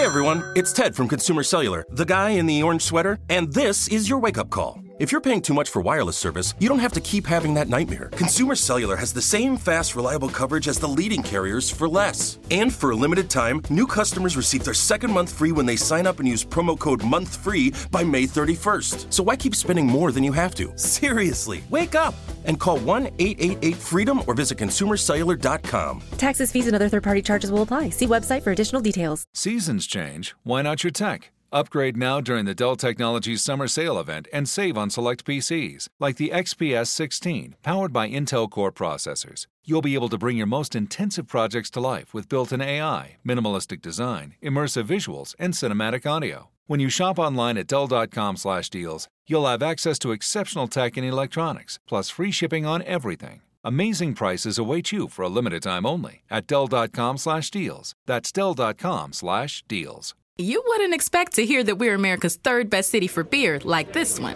Hey everyone, it's Ted from Consumer Cellular, the guy in the orange sweater, and this is your wake-up call. If you're paying too much for wireless service, you don't have to keep having that nightmare. Consumer Cellular has the same fast, reliable coverage as the leading carriers for less. And for a limited time, new customers receive their second month free when they sign up and use promo code MONTHFREE by May 31st. So why keep spending more than you have to? Seriously, wake up and call 1-888-FREEDOM or visit consumercellular.com. Taxes, fees, and other third-party charges will apply. See website for additional details. Seasons change. Why not your tech? Upgrade now during the Dell Technologies Summer Sale event and save on select PCs, like the XPS 16, powered by Intel Core processors. You'll be able to bring your most intensive projects to life with built-in AI, minimalistic design, immersive visuals, and cinematic audio. When you shop online at Dell.com/deals, you'll have access to exceptional tech and electronics, plus free shipping on everything. Amazing prices await you for a limited time only at Dell.com/deals. That's Dell.com/deals. You wouldn't expect to hear that we're America's third best city for beer like this one.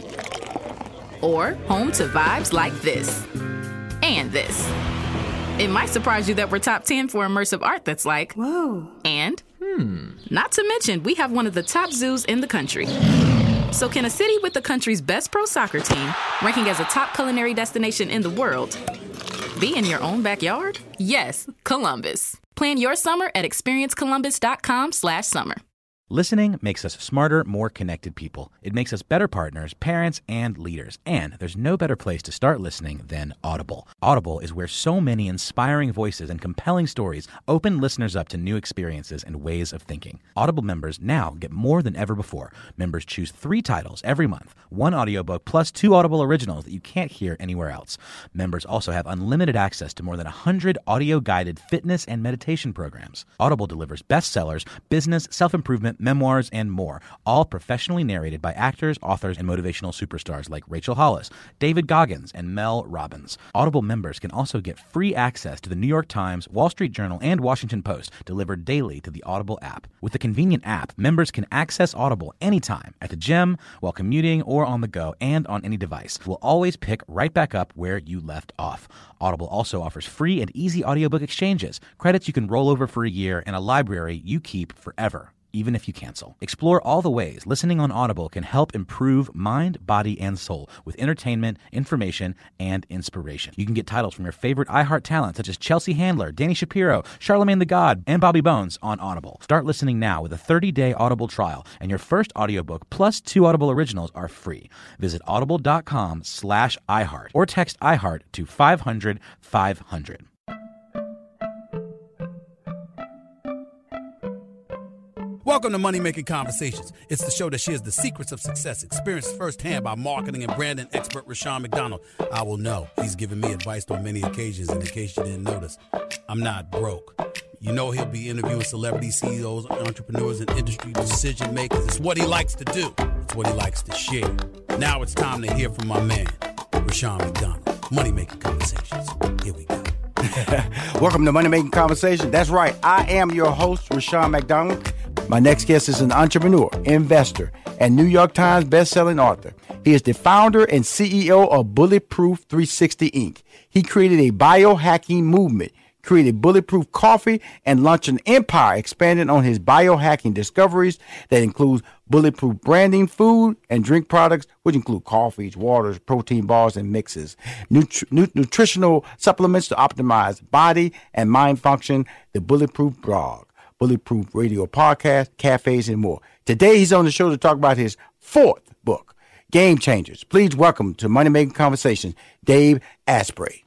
Or home to vibes like this. And this. It might surprise you that we're top 10 for immersive art that's like, whoa. And, not to mention, we have one of the top zoos in the country. So can a city with the country's best pro soccer team, ranking as a top culinary destination in the world, be in your own backyard? Yes, Columbus. Plan your summer at experiencecolumbus.com/summer. Listening makes us smarter, more connected people. It makes us better partners, parents, and leaders. And there's no better place to start listening than Audible. Audible is where so many inspiring voices and compelling stories open listeners up to new experiences and ways of thinking. Audible members now get more than ever before. Members choose 3 titles every month, 1 audiobook plus 2 Audible originals that you can't hear anywhere else. Members also have unlimited access to more than 100 audio-guided fitness and meditation programs. Audible delivers bestsellers, business, self-improvement, memoirs, and more, all professionally narrated by actors, authors, and motivational superstars like Rachel Hollis, David Goggins, and Mel Robbins. Audible members can also get free access to the New York Times, Wall Street Journal, and Washington Post delivered daily to the Audible app. With the convenient app, members can access Audible anytime, at the gym, while commuting, or on the go, and on any device. We'll always pick right back up where you left off. Audible also offers free and easy audiobook exchanges, credits you can roll over for a year, and a library you keep forever, even if you cancel. Explore all the ways listening on Audible can help improve mind, body, and soul with entertainment, information, and inspiration. You can get titles from your favorite iHeart talent such as Chelsea Handler, Danny Shapiro, Charlemagne the God, and Bobby Bones on Audible. Start listening now with a 30-day Audible trial, and your first audiobook plus 2 Audible originals are free. Visit audible.com/iHeart or text iHeart to 500-500. Welcome to Money Making Conversations. It's the show that shares the secrets of success, experienced firsthand by marketing and branding expert Rushion McDonald. I will know he's given me advice on many occasions, and in case you didn't notice, I'm not broke. You know he'll be interviewing celebrity CEOs, entrepreneurs, and industry decision makers. It's what he likes to do. It's what he likes to share. Now it's time to hear from my man, Rushion McDonald. Money Making Conversations. Here we go. Welcome to Money Making Conversation. That's right. I am your host, Rushion McDonald. My next guest is an entrepreneur, investor, and New York Times bestselling author. He is the founder and CEO of Bulletproof 360 Inc. He created a biohacking movement, created Bulletproof Coffee, and launched an empire expanding on his biohacking discoveries that includes bulletproof branding, food, and drink products, which include coffees, waters, protein bars, and mixes, nutritional supplements to optimize body and mind function, the Bulletproof blog, Bulletproof Radio podcast, cafes, and more. Today, he's on the show to talk about his 4th book, Game Changers. Please welcome to Money Making Conversations, Dave Asprey.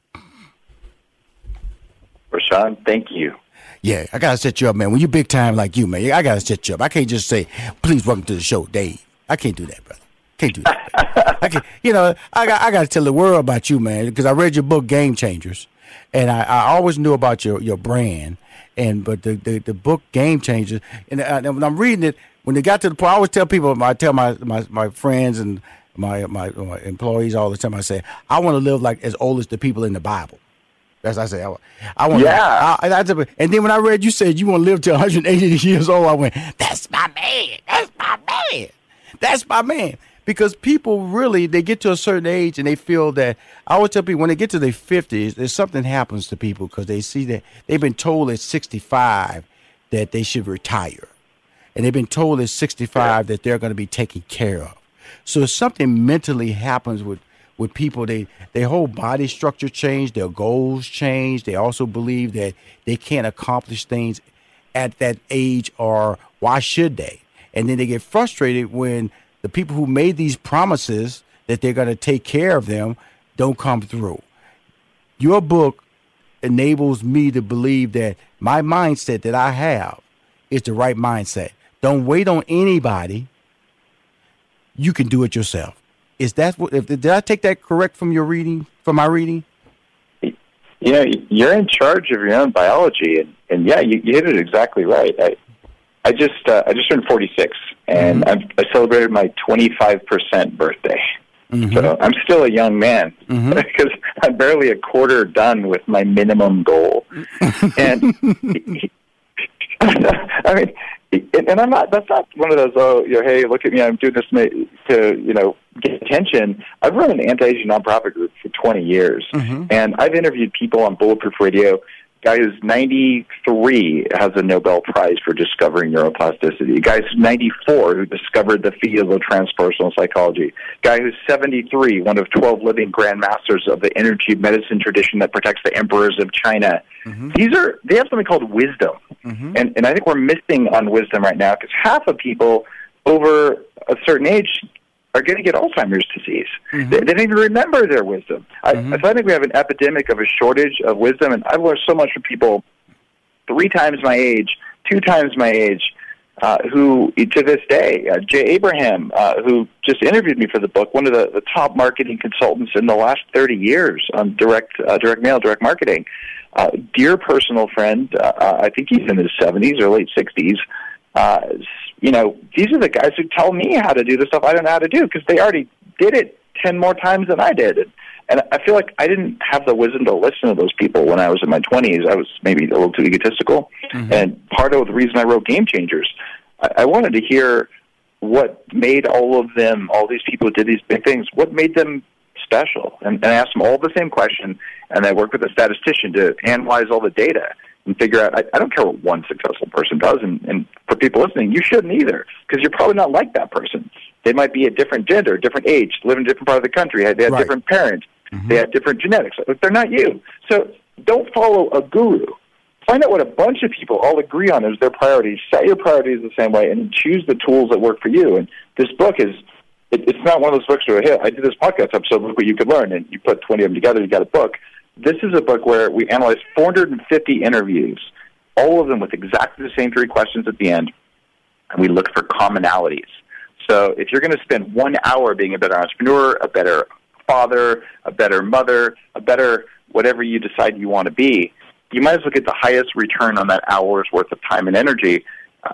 Rushion, thank you. Yeah, I got to set you up, man. When you big time like you, man, I got to set you up. I can't just say, please welcome to the show, Dave. I can't do that, brother. Can't do that. I can't, I got to tell the world about you, man, because I read your book, Game Changers, and I always knew about your brand. But the book Game Changers, and when I'm reading it, when they got to the point, I always tell people, I tell my friends and my employees all the time, I say, I want to live like as old as the people in the Bible. That's what I say. I want. Yeah. And then when I read, you said you want to live till 180 years old. I went, that's my man. That's my man. That's my man. Because people really, they get to a certain age and they feel that, I always tell people when they get to their 50s, there's something happens to people because they see that they've been told at 65 that they should retire. and they've been told at 65 that they're going to be taken care of. So something mentally happens with people. Their whole body structure change, their goals change. They also believe that they can't accomplish things at that age, or why should they? And then they get frustrated when the people who made these promises that they're going to take care of them don't come through. Your book enables me to believe that my mindset that I have is the right mindset. Don't wait on anybody. You can do it yourself. Is that what? Did I take that correct from your reading? From my reading? You know, you're in charge of your own biology, and yeah, you hit it exactly right. I just turned 46, and I celebrated my 25% birthday. So I'm still a young man because I'm barely a quarter done with my minimum goal. And I mean, and I'm not. That's not one of those. Oh, hey, look at me! I'm doing this to get attention. I've run an anti-aging nonprofit group for 20 years, and I've interviewed people on Bulletproof Radio. Guy who's 93 has a Nobel Prize for discovering neuroplasticity. A guy who's 94 who discovered the field of transpersonal psychology. Guy who's 73, one of 12 living grandmasters of the energy medicine tradition that protects the emperors of China. They have something called wisdom. And I think we're missing on wisdom right now because half of people over a certain age are going to get Alzheimer's disease. They don't even remember their wisdom. So I think we have an epidemic of a shortage of wisdom, and I've learned so much from people 3 times my age, 2 times my age, who, to this day, Jay Abraham, who just interviewed me for the book, one of the top marketing consultants in the last 30 years on direct mail, direct marketing. Dear personal friend, I think he's in his 70s or late 60s, these are the guys who tell me how to do the stuff I don't know how to do because they already did it 10 more times than I did. And I feel like I didn't have the wisdom to listen to those people when I was in my 20s. I was maybe a little too egotistical. And part of the reason I wrote Game Changers, I wanted to hear what made all these people who did these big things, what made them special. And I asked them all the same question, and I worked with a statistician to analyze all the data and figure out, I don't care what one successful person does, and for people listening, you shouldn't either, because you're probably not like that person. They might be a different gender, different age, live in a different part of the country, they have different parents, they have different genetics. They're not you. So don't follow a guru. Find out what a bunch of people all agree on as their priorities, set your priorities the same way, and choose the tools that work for you. And this book it's not one of those books where, hey, I did this podcast episode, look what you could learn, and you put 20 of them together, you got a book. This is a book where we analyzed 450 interviews, all of them with exactly the same 3 questions at the end, and we looked for commonalities. So if you're going to spend 1 hour being a better entrepreneur, a better father, a better mother, a better whatever you decide you want to be, you might as well get the highest return on that hour's worth of time and energy.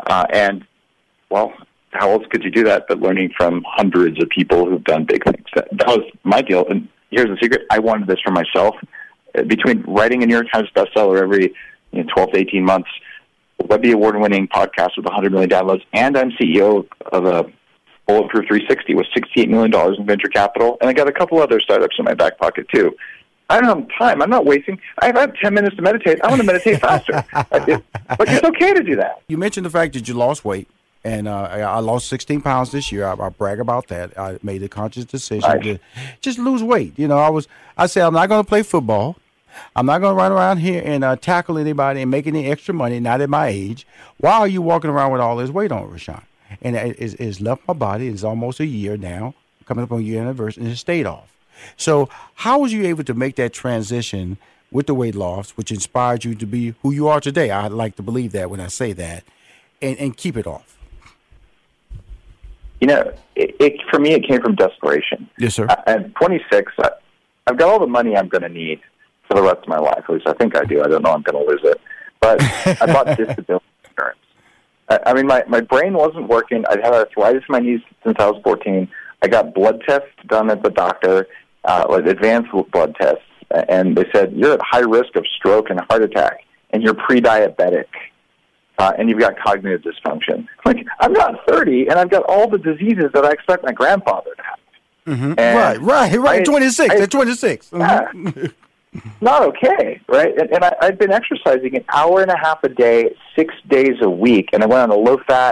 How else could you do that but learning from hundreds of people who've done big things? That was my deal. And here's the secret. I wanted this for myself. Between writing a New York Times bestseller every 12 to 18 months, Webby Award-winning podcast with 100 million downloads, and I'm CEO of a Bulletproof 360 with $68 million in venture capital, and I got a couple other startups in my back pocket too. I don't have time. I'm not wasting. I have 10 minutes to meditate. I want to meditate faster. But it's okay to do that. You mentioned the fact that you lost weight, and I lost 16 pounds this year. I brag about that. I made a conscious decision to just lose weight. I said I'm not going to play football. I'm not going to run around here and tackle anybody and make any extra money, not at my age. Why are you walking around with all this weight on, Rushion? And it's left my body. It's almost a year now, coming up on year anniversary, and it stayed off. So how was you able to make that transition with the weight loss, which inspired you to be who you are today? I like to believe that when I say that, and keep it off. For me, it came from desperation. Yes, sir. At 26, I've got all the money I'm going to need for the rest of my life. At least I think I do. I don't know. I'm going to lose it. But I bought disability insurance. I mean, my brain wasn't working. I'd had arthritis in my knees since I was 14. I got blood tests done at the doctor, advanced blood tests, and they said, you're at high risk of stroke and heart attack, and you're pre-diabetic, and you've got cognitive dysfunction. I'm not 30, and I've got all the diseases that I expect my grandfather to have. Right. 26. At 26. Not okay, right? And I've been exercising an hour and a half a day, 6 days a week, and I went on a low-fat,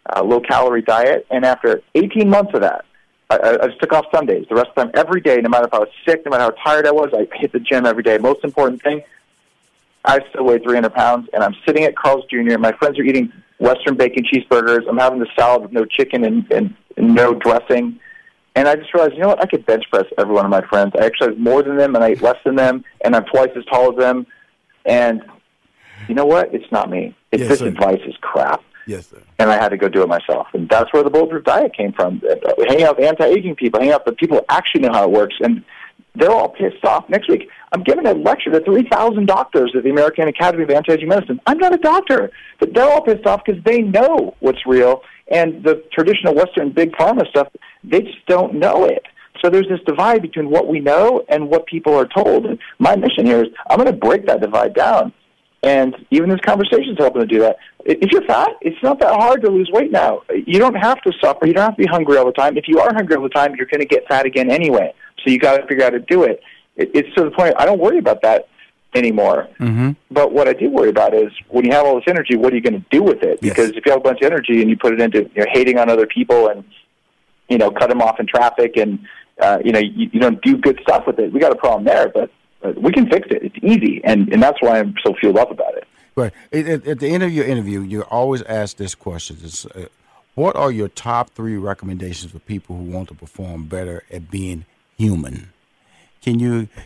low-calorie diet, and after 18 months of that, I just took off Sundays. The rest of the time, every day, no matter if I was sick, no matter how tired I was, I hit the gym every day. Most important thing, I still weigh 300 pounds, and I'm sitting at Carl's Jr. My friends are eating Western bacon cheeseburgers. I'm having the salad with no chicken and no dressing. And I just realized, you know what, I could bench press every one of my friends. I actually have more than them, and I eat less than them, and I'm twice as tall as them. And you know what? It's not me. This advice is crap. Yes, sir. And I had to go do it myself. And that's where the Bulletproof Diet came from. Hanging out with anti-aging people, hanging out with people who actually know how it works. And they're all pissed off. Next week, I'm giving a lecture to 3,000 doctors at the American Academy of Anti-Aging Medicine. I'm not a doctor. But they're all pissed off because they know what's real. And the traditional Western big pharma stuff, they just don't know it. So there's this divide between what we know and what people are told. And my mission here is I'm going to break that divide down. And even this conversation is helping to do that. If you're fat, it's not that hard to lose weight now. You don't have to suffer. You don't have to be hungry all the time. If you are hungry all the time, you're going to get fat again anyway. So you got to figure out how to do it. It's to the point I don't worry about that anymore. Mm-hmm. But what I do worry about is when you have all this energy, what are you going to do with it? Because if you have a bunch of energy and you put it into hating on other people and cut them off in traffic and you don't do good stuff with it, we got a problem there. But we can fix it. It's easy, and that's why I'm so fueled up about it. Right. At the end of your interview, you always ask this question: what are your top 3 recommendations for people who want to perform better at being human? Can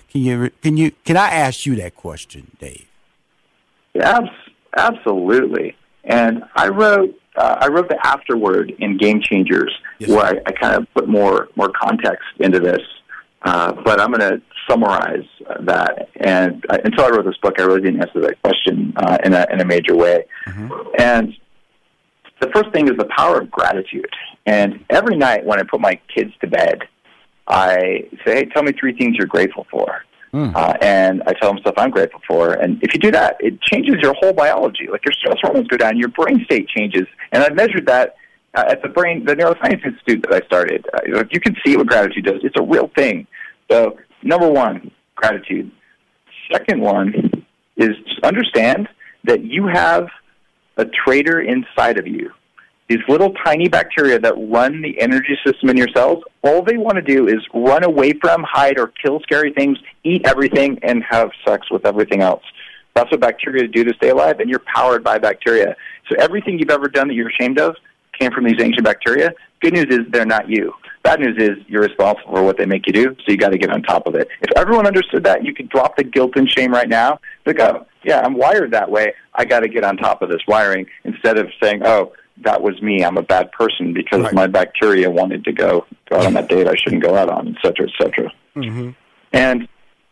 I ask you that question, Dave? Yeah, absolutely. And I wrote the afterword in Game Changers, where I kind of put more context into this. But I'm going to summarize that. And until I wrote this book, I really didn't answer that question in a major way. Mm-hmm. And the first thing is the power of gratitude. And every night when I put my kids to bed, I say, hey, tell me 3 things you're grateful for. And I tell them stuff I'm grateful for. And if you do that, it changes your whole biology. Like your stress hormones go down, your brain state changes. And I've measured that at the Neuroscience Institute that I started. You can see what gratitude does. It's a real thing. So, number 1, gratitude. Second one is just understand that you have a traitor inside of you. These little tiny bacteria that run the energy system in your cells, all they want to do is run away from, hide, or kill scary things, eat everything, and have sex with everything else. That's what bacteria do to stay alive, and you're powered by bacteria. So everything you've ever done that you're ashamed of came from these ancient bacteria. Good news is they're not you. Bad news is you're responsible for what they make you do, so you got to get on top of it. If everyone understood that, you could drop the guilt and shame right now. Like, oh, yeah, I'm wired that way. I got to get on top of this wiring, instead of saying, oh, that was me. I'm a bad person because my bacteria wanted to go out on that date I shouldn't go out on, et cetera, et cetera. Mm-hmm. And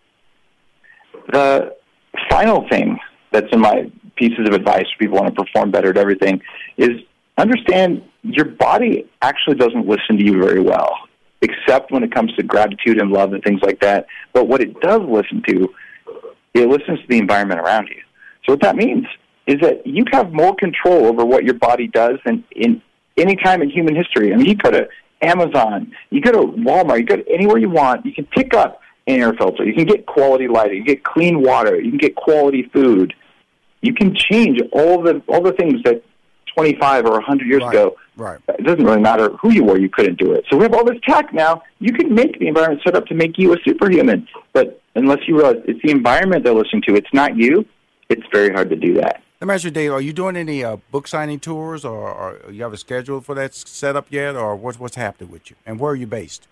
the final thing that's in my pieces of advice for people who want to perform better at everything is understand your body actually doesn't listen to you very well, except when it comes to gratitude and love and things like that. But what it does listen to, it listens to the environment around you. So what that means is that you have more control over what your body does than in any time in human history. I mean, you go to Amazon, you go to Walmart, you go to anywhere you want. You can pick up an air filter. You can get quality lighting. You can get clean water. You can get quality food. You can change all the things that 25 or 100 years ago. Right. It doesn't really matter who you were. You couldn't do it. So we have all this tech now. You can make the environment set up to make you a superhuman. But unless you realize it's the environment they're listening to, it's not you, it's very hard to do that. Let me ask you, Dave, are you doing any book signing tours, or you have a schedule for that set up yet, or what's happening with you? And where are you based?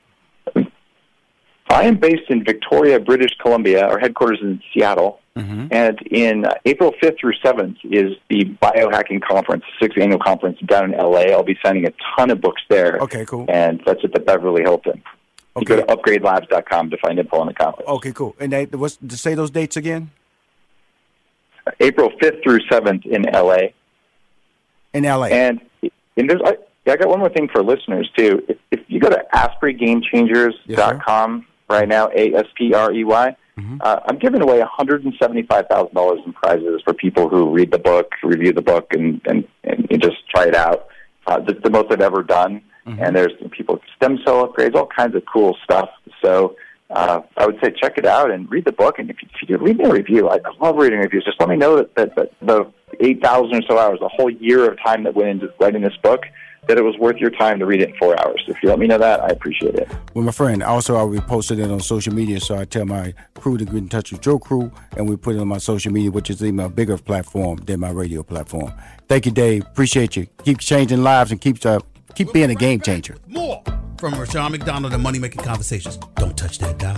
I am based in Victoria, British Columbia. Our headquarters is in Seattle. Mm-hmm. And in April 5th through 7th is the Biohacking Conference, 6th annual conference down in L.A. I'll be signing a ton of books there. Okay, cool. And that's at the Beverly Hilton. Okay. You go to upgradelabs.com to find info on the conference. Okay, cool. And to say those dates again? April 5th through 7th in L.A. In L.A. And there's, I got one more thing for listeners, too. If you go to AspreyGameChangers.com right now, ASPREY, I'm giving away $175,000 in prizes for people who read the book, review the book, and just try it out. That's the most I've ever done. Mm-hmm. And there's people stem cell upgrades, all kinds of cool stuff. So I would say check it out and read the book. And if you leave me a review, I love reading reviews. Just let me know that the 8,000 or so hours, a whole year of time that went into writing this book, that it was worth your time to read it in 4 hours. If you let me know that, I appreciate it. Well, my friend, also I reposted it on social media, so I tell my crew to get in touch with Joe Crew, and we put it on my social media, which is even a bigger platform than my radio platform. Thank you, Dave. Appreciate you. Keep changing lives and keep being a game changer. More from Rushion McDonald and Money Making Conversations. Don't touch that dial.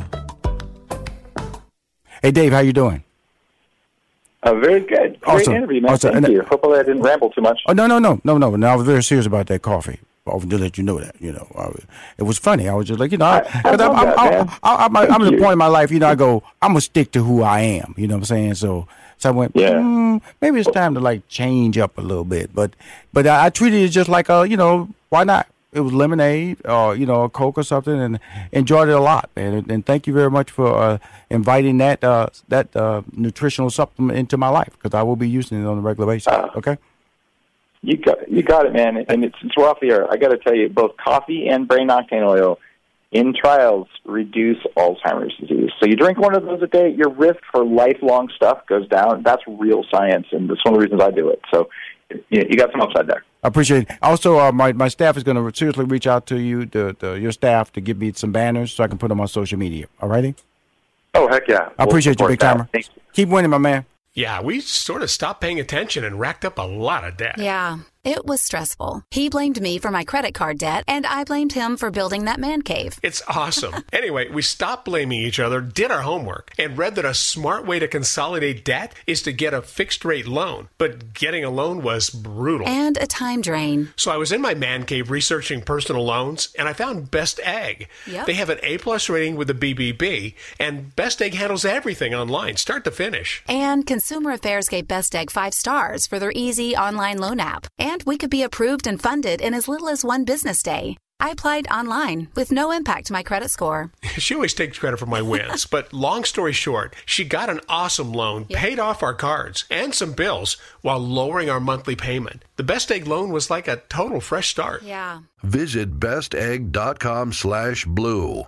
Hey, Dave, how you doing? Very good. Great interview, man. Thank you. Hopefully I didn't ramble too much. Oh, no. No, I was very serious about that coffee. I wanted to let you know that, it was funny. I was just like, I'm at the point in my life, I go, I'm going to stick to who I am. You know what I'm saying? So I went, maybe it's time to change up a little bit. But I treated it just like, why not? It was lemonade or, a Coke or something, and enjoyed it a lot, man. And thank you very much for inviting that nutritional supplement into my life, because I will be using it on a regular basis. Okay? You got it, man. And it's off the air. I got to tell you, both coffee and brain octane oil in trials reduce Alzheimer's disease. So you drink one of those a day, your risk for lifelong stuff goes down. That's real science, and that's one of the reasons I do it. So you got some upside there. I appreciate it. Also, my staff is going to seriously reach out to you, your staff, to give me some banners so I can put them on social media. All righty? Oh, heck yeah. I appreciate you, Big Timer. Keep winning, my man. Yeah, we sort of stopped paying attention and racked up a lot of debt. Yeah, it was stressful. He blamed me for my credit card debt, and I blamed him for building that man cave. It's awesome. Anyway, we stopped blaming each other, did our homework, and read that a smart way to consolidate debt is to get a fixed-rate loan. But getting a loan was brutal. And a time drain. So I was in my man cave researching personal loans, and I found Best Egg. Yep. They have an A+ rating with the BBB, and Best Egg handles everything online, start to finish. And Consumer Affairs gave Best Egg 5 stars for their easy online loan app. And we could be approved and funded in as little as 1 business day. I applied online with no impact to my credit score. She always takes credit for my wins, but long story short, she got an awesome loan, paid off our cards and some bills while lowering our monthly payment. The Best Egg loan was like a total fresh start. Yeah. Visit bestegg.com/blue.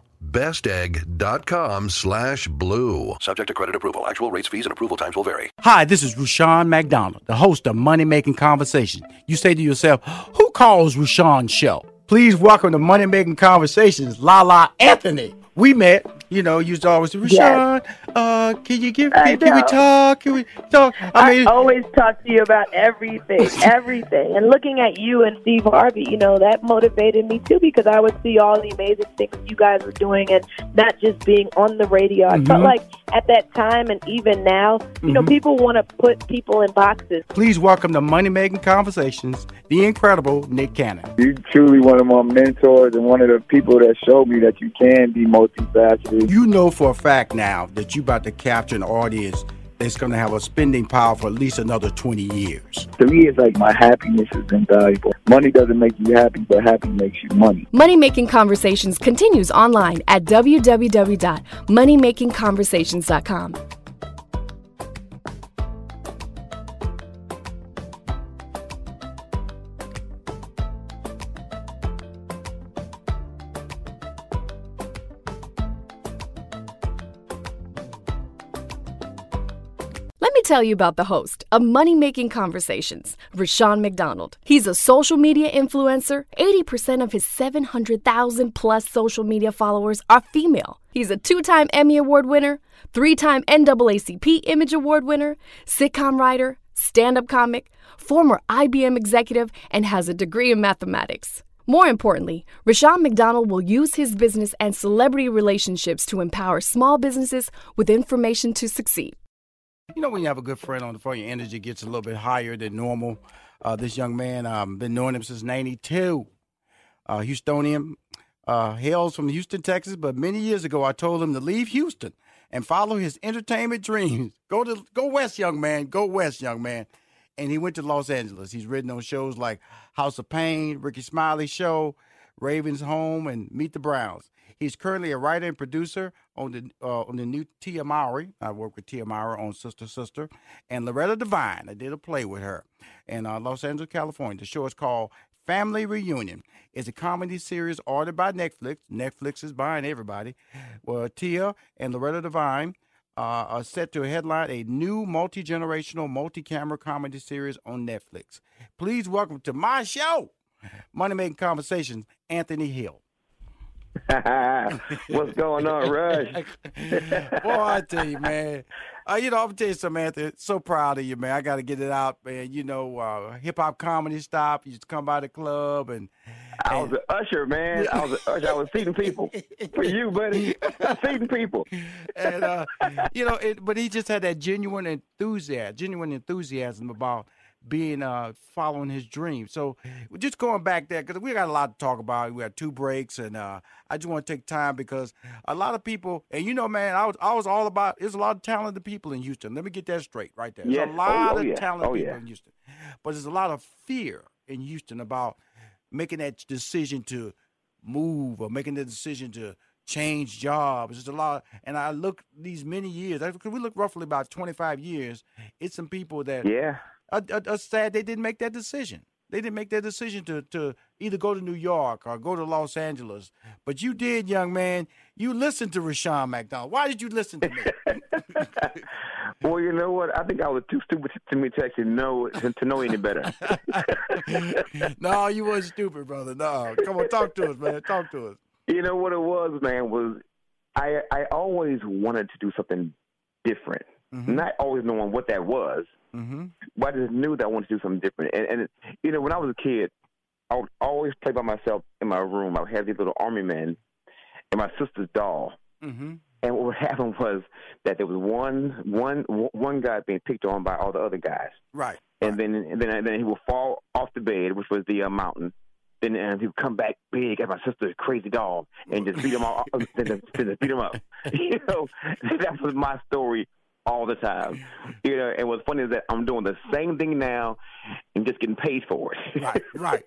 bestegg.com/blue. Subject to credit approval. Actual rates, fees, and approval times will vary. Hi, this is Rushion McDonald, the host of Money Making Conversations. You say to yourself, who calls Rushion's show? Please welcome to Money Making Conversations, Lala Anthony. We met, used to always say, Rushion, can we talk? Can we talk? I always talk to you about everything. And looking at you and Steve Harvey, that motivated me too, because I would see all the amazing things you guys were doing and not just being on the radio. I felt like at that time and even now, people want to put people in boxes. Please welcome to Money Making Conversations, the incredible Nick Cannon. You're truly one of my mentors and one of the people that showed me that you can be multifaceted. You know for a fact now that you're about to capture an audience that's going to have a spending power for at least another 20 years. To me, it's like my happiness is invaluable. Money doesn't make you happy, but happy makes you money. Money Making Conversations continues online at www.moneymakingconversations.com. Let me tell you about the host of Money Making Conversations, Rushion McDonald. He's a social media influencer. 80% of his 700,000 plus social media followers are female. He's a 2-time Emmy Award winner, 3-time NAACP Image Award winner, sitcom writer, stand-up comic, former IBM executive, and has a degree in mathematics. More importantly, Rushion McDonald will use his business and celebrity relationships to empower small businesses with information to succeed. When you have a good friend on the phone, your energy gets a little bit higher than normal. This young man, been knowing him since '92. Houstonian, hails from Houston, Texas, but many years ago I told him to leave Houston and follow his entertainment dreams. Go west, young man. Go west, young man. And he went to Los Angeles. He's written on shows like House of Pain, Ricky Smiley's Show, Raven's Home, and Meet the Browns. He's currently a writer and producer on the new Tia Mowry. I work with Tia Mowry on Sister Sister. And Loretta Devine. I did a play with her in Los Angeles, California. The show is called Family Reunion. It's a comedy series ordered by Netflix. Netflix is buying everybody. Well, Tia and Loretta Devine are set to headline a new multi-generational, multi-camera comedy series on Netflix. Please welcome to my show, Money Making Conversations, Anthony Hill. What's going on, Rush? Boy, I tell you, man. I'm going to tell you something, Anthony. So proud of you, man. I got to get it out, man. Hip-hop comedy stop. You used to come by the club. I was an usher, man. I was an usher. I was seating people. For you, buddy. Seating people. And, but he just had that genuine enthusiasm about being following his dream. So we're just going back there because we got a lot to talk about. We had 2 breaks, and I just want to take time because a lot of people, and man, I was all about. There's a lot of talented people in Houston. Let me get that straight right there. There's a lot of talented people in Houston, but there's a lot of fear in Houston about making that decision to move or making the decision to change jobs. There's a lot, and I look these many years. Because we look roughly about 25 years. It's some people that are sad they didn't make that decision. They didn't make that decision to either go to New York or go to Los Angeles. But you did, young man. You listened to Rushion McDonald. Why did you listen to me? Well, you know what? I think I was too stupid to actually know any better. No, you weren't stupid, brother. No. Come on, talk to us, man. Talk to us. You know what it was, man, was I always wanted to do something different. Mm-hmm. Not always knowing what that was. Mm-hmm. But I just knew that I wanted to do something different. And when I was a kid, I would always play by myself in my room. I would have these little army men and my sister's doll. Mm-hmm. And what would happen was that there was one guy being picked on by all the other guys. Right. And then he would fall off the bed, which was the mountain. Then he would come back big as my sister's crazy doll and just beat him all, just beat him up. That was my story all the time. And what's funny is that I'm doing the same thing now and just getting paid for it. Right.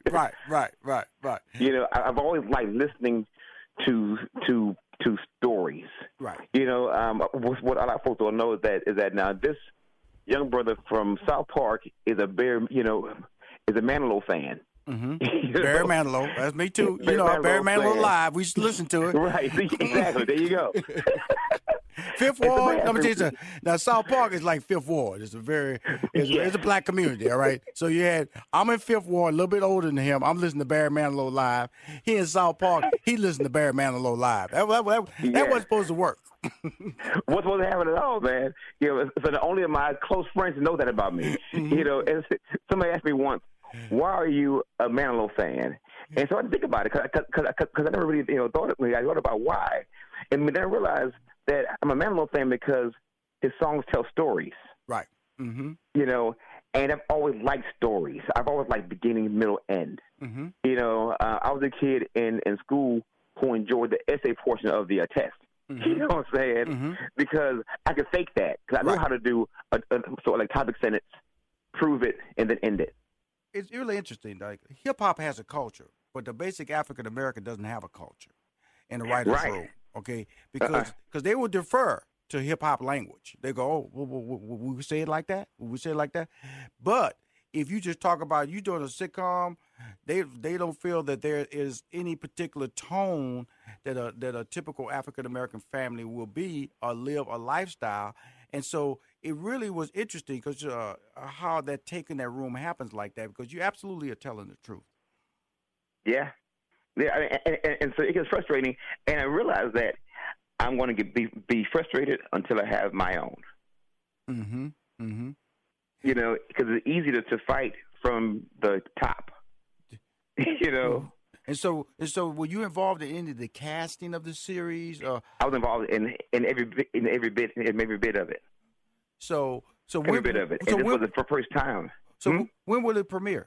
I've always liked listening to stories. Right. What I like folks to know is that now this young brother from South Park is a Manilow fan. Mm-hmm. Barry Manilow. That's me too. Barry Manilow Live. We used to listen to it. Right. Exactly. There you go. Fifth Ward. Let me tell you something. Now South Park is like Fifth Ward. It's a black community. All right. So I'm in Fifth Ward, a little bit older than him. I'm listening to Barry Manilow Live. He in South Park. He listened to Barry Manilow That wasn't supposed to work. What's supposed to happen at all, man? So only of my close friends know that about me. Mm-hmm. And somebody asked me once, why are you a Manilow fan? And so I had to think about it because I never really thought about why. And then I realized that I'm a Manilow fan because his songs tell stories. Right. Mm-hmm. And I've always liked stories. I've always liked beginning, middle, end. Mm-hmm. I was a kid in school who enjoyed the essay portion of the test. Mm-hmm. You know what I'm saying? Mm-hmm. Because I could fake that. Because I know how to do a sort of like topic sentence, prove it, and then end it. It's really interesting. Like hip-hop has a culture, but the basic African-American doesn't have a culture in the writer's room. Okay, because they will defer to hip hop language. They go, "Oh, we say it like that. We say it like that." But if you just talk about you doing a sitcom, they don't feel that there is any particular tone that a typical African American family will be or live a lifestyle. And so it really was interesting because how that taking that room happens like that because you absolutely are telling the truth. Yeah. Yeah, and so it gets frustrating, and I realize that I'm going to be frustrated until I have my own. Mm-hmm. Mm-hmm. Because it's easy to fight from the top. And so were you involved in any of the casting of the series? I was involved in every bit of it. So every bit of it. And this was the first time. So when will it premiere?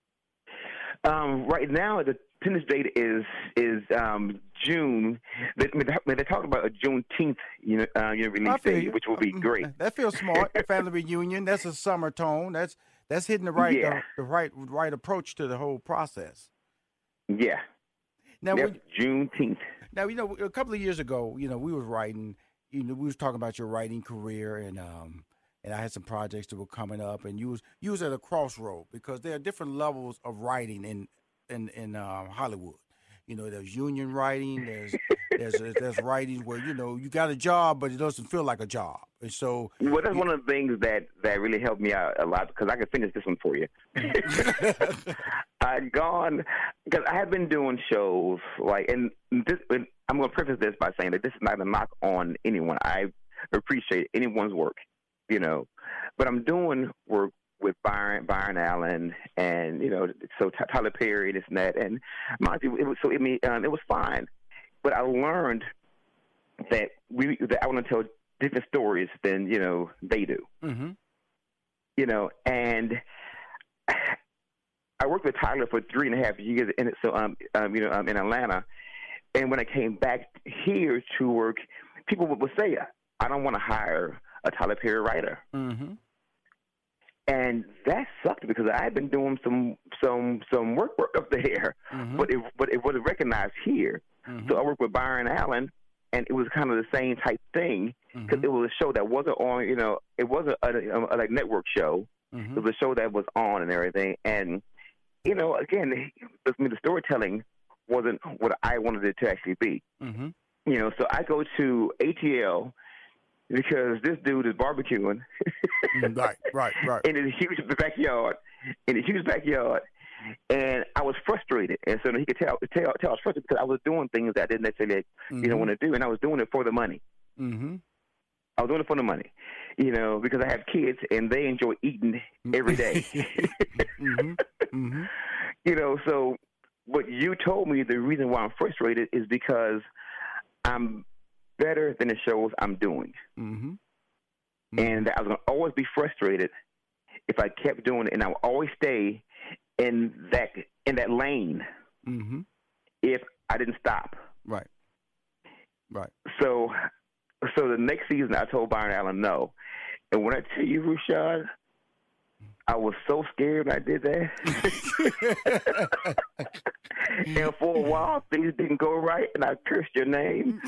Right now, the finish date is June. They talk about a Juneteenth release date, which will be great. That feels smart. Family reunion. That's a summer tone. That's hitting the right approach to the whole process. Yeah. Now Juneteenth. Now a couple of years ago, we was writing. We was talking about your writing career and I had some projects that were coming up, and you was at a crossroad because there are different levels of writing in Hollywood. You know, there's union writing. There's writing where, you know, you got a job, but it doesn't feel like a job. And so, well, that's one of the things that really helped me out a lot, because I can finish this one for you. Because I have been doing shows and I'm going to preface this by saying that this is not a knock on anyone. I appreciate anyone's work, you know, but I'm doing work with Byron Allen, and you know, so Tyler Perry, this and that, and it was fine. But I learned that I want to tell different stories than, you know, they do. Mm-hmm. You know, and I worked with Tyler for 3.5 years, and in Atlanta. And when I came back here to work, people would say, "I don't want to hire a Tyler Perry writer." Mm-hmm. And that sucked, because I had been doing some work up there, mm-hmm. but it wasn't recognized here. Mm-hmm. So I worked with Byron Allen, and it was kind of the same type thing, because mm-hmm. it was a show that wasn't on, you know, it wasn't a like network show. Mm-hmm. It was a show that was on and everything. And, you know, again, the storytelling wasn't what I wanted it to actually be. Mm-hmm. You know, so I go to ATL, because this dude is barbecuing right. in his huge backyard. And I was frustrated. And so he could tell I was frustrated, because I was doing things that I didn't necessarily mm-hmm. Want to do. And I was doing it for the money. Mm-hmm. I was doing it for the money, you know, because I have kids and they enjoy eating every day. mm-hmm. Mm-hmm. You know, so what you told me, the reason why I'm frustrated is because I'm better than the shows I'm doing. Mm-hmm. Mm-hmm. And I was going to always be frustrated if I kept doing it, and I would always stay in that lane mm-hmm. if I didn't stop. Right. So the next season, I told Byron Allen no. And when I tell you, Rushion, I was so scared when I did that. And for a while, things didn't go right, and I cursed your name.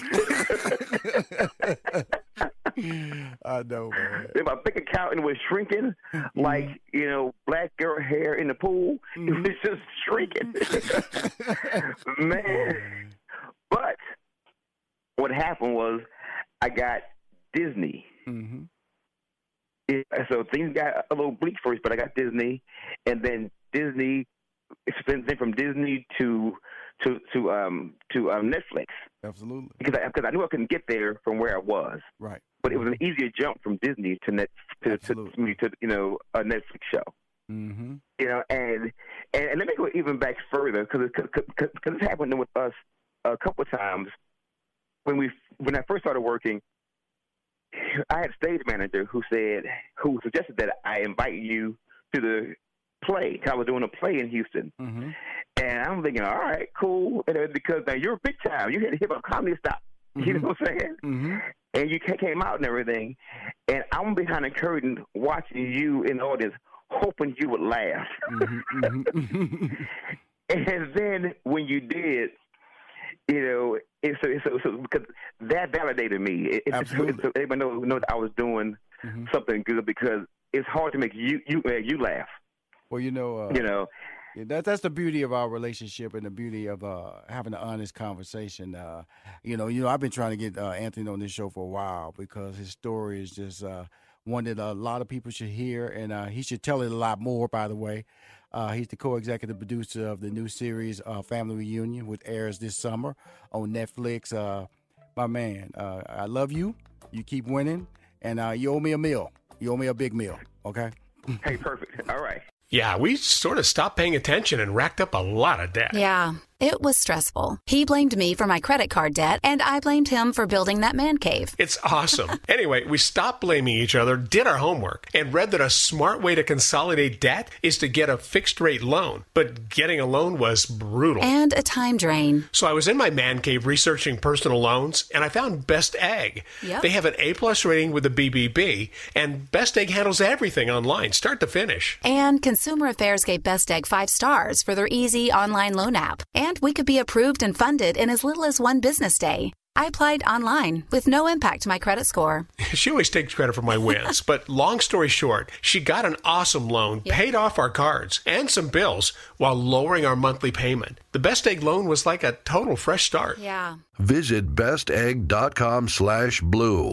I know, man. And my bank account was shrinking, like, you know, black girl hair in the pool. Mm-hmm. It was just shrinking. Man. But what happened was I got Disney. Mm-hmm. So things got a little bleak first, but I got Disney, and then Disney. Then from Disney to Netflix. Absolutely. Because I knew I couldn't get there from where I was. Right. But it was an easier jump from Disney to you know, a Netflix show. Mm-hmm. You know, and let me go even back further, because this happened with us a couple of times when I first started working. I had a stage manager who suggested that I invite you to the play. I was doing a play in Houston. Mm-hmm. And I'm thinking, all right, cool. Because now you're big time. You had to hit a comedy stop. Mm-hmm. You know what I'm saying? Mm-hmm. And you came out and everything. And I'm behind the curtain watching you in the audience, hoping you would laugh. Mm-hmm. Mm-hmm. And then when you did, you know, so because that validated me. So everybody know that I was doing mm-hmm. something good, because it's hard to make you laugh. Well, you know, that's the beauty of our relationship, and the beauty of having an honest conversation. You know, I've been trying to get Anthony on this show for a while, because his story is just one that a lot of people should hear, and he should tell it a lot more, by the way. He's the co-executive producer of the new series Family Reunion, which airs this summer on Netflix. My man, I love you. You keep winning, and you owe me a meal. You owe me a big meal, okay? Hey, perfect. All right. Yeah, we sort of stopped paying attention and racked up a lot of debt. Yeah, it was stressful. He blamed me for my credit card debt, and I blamed him for building that man cave. It's awesome. Anyway, we stopped blaming each other, did our homework, and read that a smart way to consolidate debt is to get a fixed-rate loan. But getting a loan was brutal. And a time drain. So I was in my man cave researching personal loans, and I found Best Egg. Yep. They have an A+ rating with the BBB, and Best Egg handles everything online, start to finish. And Consumer Affairs gave Best Egg 5 stars for their easy online loan app. And we could be approved and funded in as little as one business day. I applied online with no impact to my credit score. She always takes credit for my wins, but long story short, she got an awesome loan, paid off our cards and some bills while lowering our monthly payment. The Best Egg loan was like a total fresh start. Yeah. Visit bestegg.com/blue.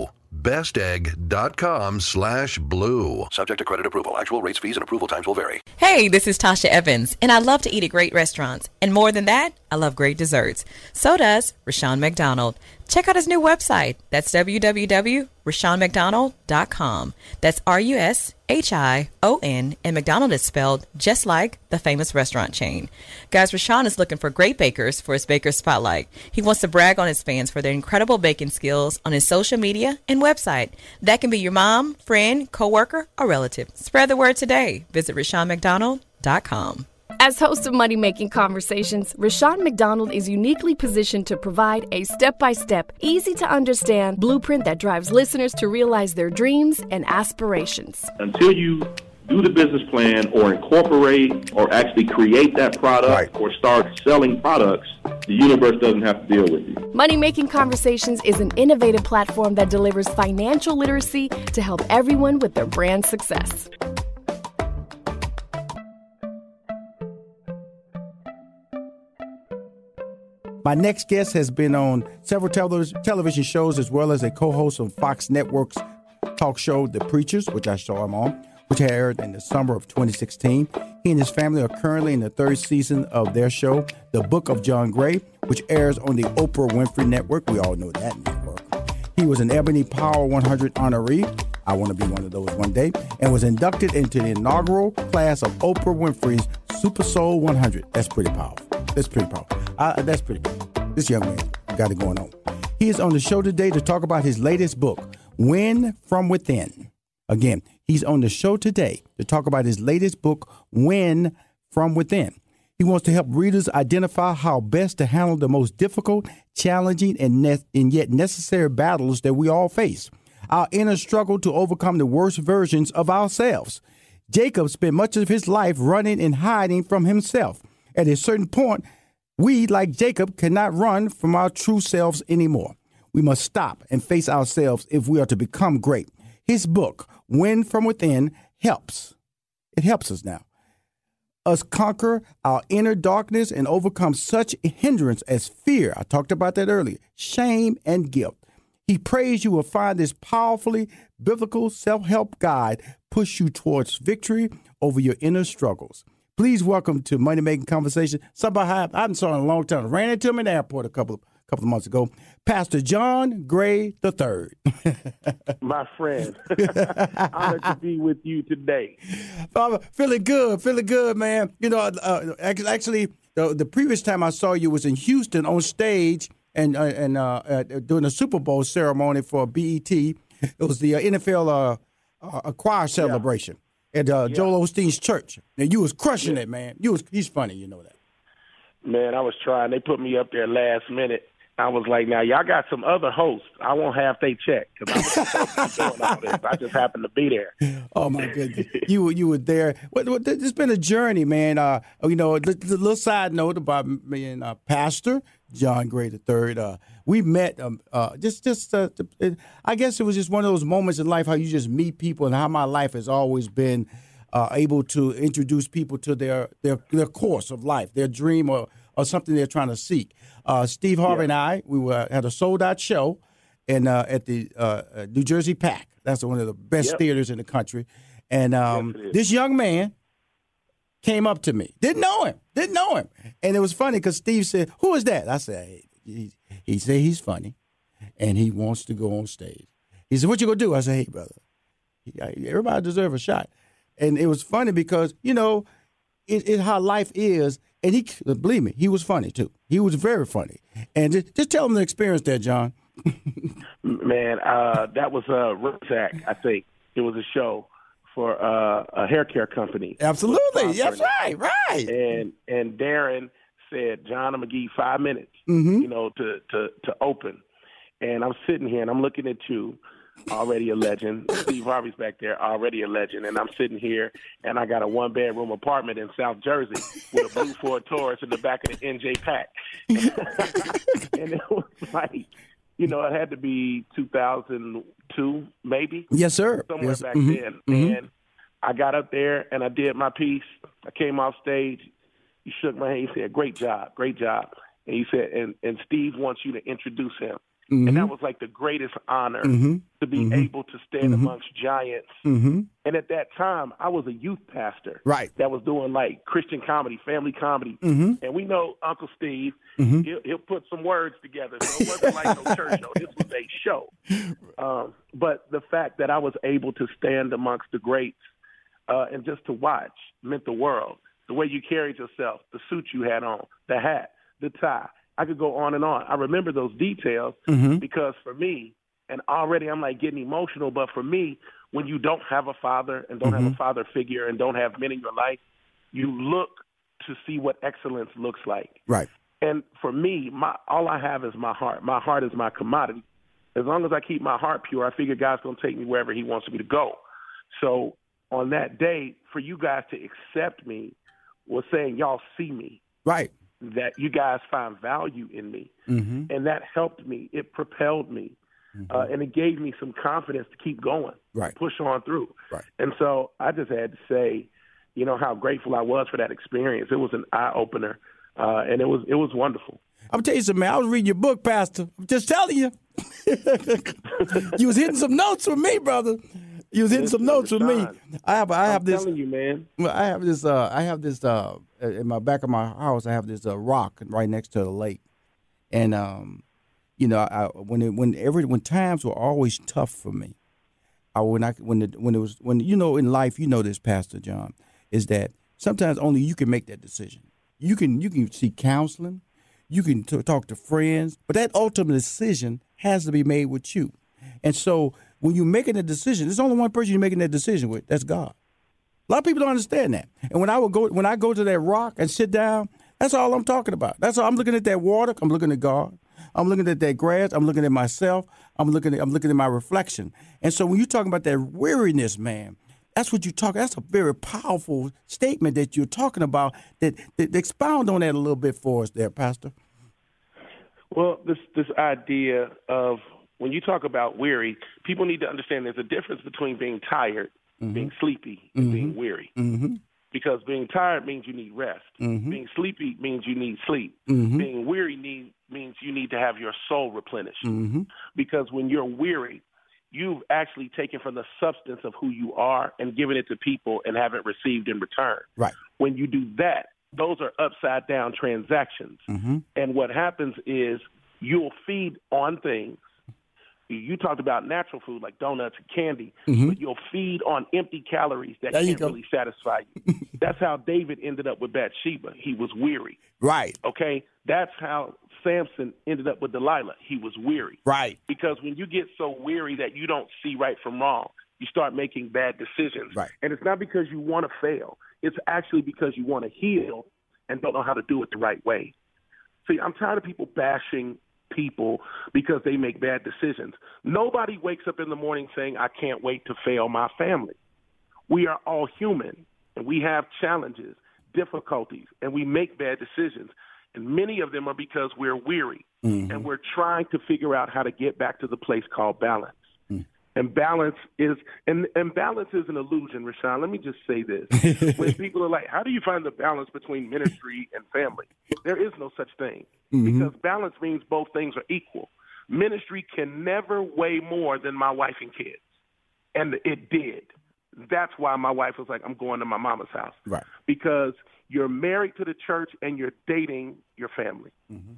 bestegg.com/blue. Subject to credit approval. Actual rates, fees, and approval times will vary. Hey, this is Tasha Evans, and I love to eat at great restaurants. And more than that, I love great desserts. So does Rashawn McDonald. Check out his new website. That's www.RashawnMcDonald.com. That's RUSHION, and McDonald is spelled just like the famous restaurant chain. Guys, Rashawn is looking for great bakers for his Baker Spotlight. He wants to brag on his fans for their incredible baking skills on his social media and website. That can be your mom, friend, coworker, or relative. Spread the word today. Visit RashawnMcDonald.com. As host of Money Making Conversations, Rashawn McDonald is uniquely positioned to provide a step-by-step, easy-to-understand blueprint that drives listeners to realize their dreams and aspirations. Until you do the business plan or incorporate or actually create that product or start selling products, the universe doesn't have to deal with you. Money Making Conversations is an innovative platform that delivers financial literacy to help everyone with their brand success. My next guest has been on several television shows as well as a co-host on Fox Network's talk show, The Preachers, which I saw him on, which aired in the summer of 2016. He and his family are currently in the third season of their show, The Book of John Gray, which airs on the Oprah Winfrey Network. We all know that network. He was an Ebony Power 100 honoree. I want to be one of those one day. And was inducted into the inaugural class of Oprah Winfrey's Super Soul 100. That's pretty powerful. That's pretty powerful. That's pretty good. This young man got it going on. He is on the show today to talk about his latest book, Win From Within. Again, he's on the show today to talk about his latest book, Win From Within. He wants to help readers identify how best to handle the most difficult, challenging, and yet necessary battles that we all face. Our inner struggle to overcome the worst versions of ourselves. Jacob spent much of his life running and hiding from himself. At a certain point, we, like Jacob, cannot run from our true selves anymore. We must stop and face ourselves if we are to become great. His book, Win From Within, helps. It helps us now. Us conquer our inner darkness and overcome such hindrance as fear. I talked about that earlier. Shame and guilt. He prays you will find this powerfully biblical self-help guide push you towards victory over your inner struggles. Please welcome to Money Making Conversation. Somebody I haven't saw in a long time. Ran into him in the airport a couple of months ago. Pastor John Gray III. My friend, honored to be with you today. Feeling good, man. You know, actually, the previous time I saw you was in Houston on stage and doing a Super Bowl ceremony for BET. It was the NFL choir celebration. At Joel Osteen's church. And you was crushing it, man. He's funny, you know that. Man, I was trying. They put me up there last minute. I was like, now, y'all got some other hosts. I won't have they check because I was supposed to be doing all this. I just happened to be there. Oh, my goodness. You were there. It's been a journey, man. You know, the little side note about me and Pastor John Gray III. We met I guess it was just one of those moments in life how you just meet people and how my life has always been able to introduce people to their course of life, their dream or something they're trying to seek. Steve Harvey and I, had a sold-out show at the New Jersey PAC. That's one of the best theaters in the country. And this young man came up to me. Didn't know him. And it was funny because Steve said, "Who is that?" I said, "Hey." He said he's funny, and he wants to go on stage. He said, "What you gonna do?" I said, "Hey, brother, everybody deserves a shot." And it was funny because, you know, it's how life is. And he, believe me, he was funny, too. He was very funny. And just tell him the experience there, John. Man, that was Rizak, I think. It was a show for a hair care company. Absolutely. That's right. And Darren said, "John, I'm going to give you 5 minutes, you know, to open." And I'm sitting here, and I'm looking at you, already a legend. Steve Harvey's back there, already a legend. And I'm sitting here, and I got a one-bedroom apartment in South Jersey with a blue Ford Taurus in the back of the NJ PAC. And it was like, it had to be 2002, maybe. Yes, sir. Somewhere Yes. back Mhm. then. And I got up there and I did my piece. I came off stage. He shook my hand. He said, great job. And he said, and Steve wants you to introduce him. Mhm. And that was like the greatest honor Mhm. to be able to stand amongst giants. Mm-hmm. And at that time, I was a youth pastor. Right. That was doing like Christian comedy, family comedy. Mhm. And we know Uncle Steve, Mhm. he'll put some words together. So it wasn't like no church show. This was a show. But the fact that I was able to stand amongst the greats and just to watch meant the world. The way you carried yourself, the suit you had on, the hat, the tie. I could go on and on. I remember those details because for me, and already I'm like getting emotional, but for me, when you don't have a father and don't have a father figure and don't have men in your life, you look to see what excellence looks like. Right. And for me, all I have is my heart. My heart is my commodity. As long as I keep my heart pure, I figure God's going to take me wherever he wants me to go. So on that day, for you guys to accept me was saying y'all see me. Right. That you guys find value in me. Mm-hmm. And that helped me. It propelled me. And it gave me some confidence to keep going, right. Push on through. Right. And so I just had to say, how grateful I was for that experience. It was an eye-opener, and it was wonderful. I'm telling you something, man. I was reading your book, Pastor. I'm just telling you. You was hitting some notes with me, brother. You was hitting some notes with me. I have this. I'm telling you, man. I have this in my back of my house. I have this rock right next to the lake, and when times were always tough for me, in life, this, Pastor John, is that sometimes only you can make that decision. You can seek counseling, you can talk to friends, but that ultimate decision has to be made with you. And so when you're making a decision, there's only one person you're making that decision with. That's God. A lot of people don't understand that. And when I go to that rock and sit down, that's all I'm talking about. That's all. I'm looking at that water. I'm looking at God. I'm looking at that grass. I'm looking at myself. I'm looking at my reflection. And so when you're talking about that weariness, man, that's what you're talking. That's a very powerful statement that you're talking about. That expound on that a little bit for us, there, Pastor. Well, this idea of when you talk about weary, people need to understand there's a difference between being tired, being sleepy, and being weary. Mm-hmm. Because being tired means you need rest. Mm-hmm. Being sleepy means you need sleep. Mm-hmm. Being weary means you need to have your soul replenished. Mm-hmm. Because when you're weary, you've actually taken from the substance of who you are and given it to people and haven't received in return. Right. When you do that, those are upside down transactions. Mm-hmm. And what happens is you'll feed on things. You talked about natural food like donuts and candy, but you'll feed on empty calories that can't really satisfy you. That's how David ended up with Bathsheba. He was weary. Right. Okay? That's how Samson ended up with Delilah. He was weary. Right. Because when you get so weary that you don't see right from wrong, you start making bad decisions. Right. And it's not because you want to fail. It's actually because you want to heal and don't know how to do it the right way. See, I'm tired of people bashing people because they make bad decisions. Nobody wakes up in the morning saying, I can't wait to fail my family. We are all human, and we have challenges, difficulties, and we make bad decisions. And many of them are because we're weary, and we're trying to figure out how to get back to the place called balance. And balance is and balance is an illusion, Rashawn. Let me just say this. When people are like, how do you find the balance between ministry and family? There is no such thing. Because balance means both things are equal. Ministry can never weigh more than my wife and kids. And it did. That's why my wife was like, I'm going to my mama's house. Right. Because you're married to the church and you're dating your family.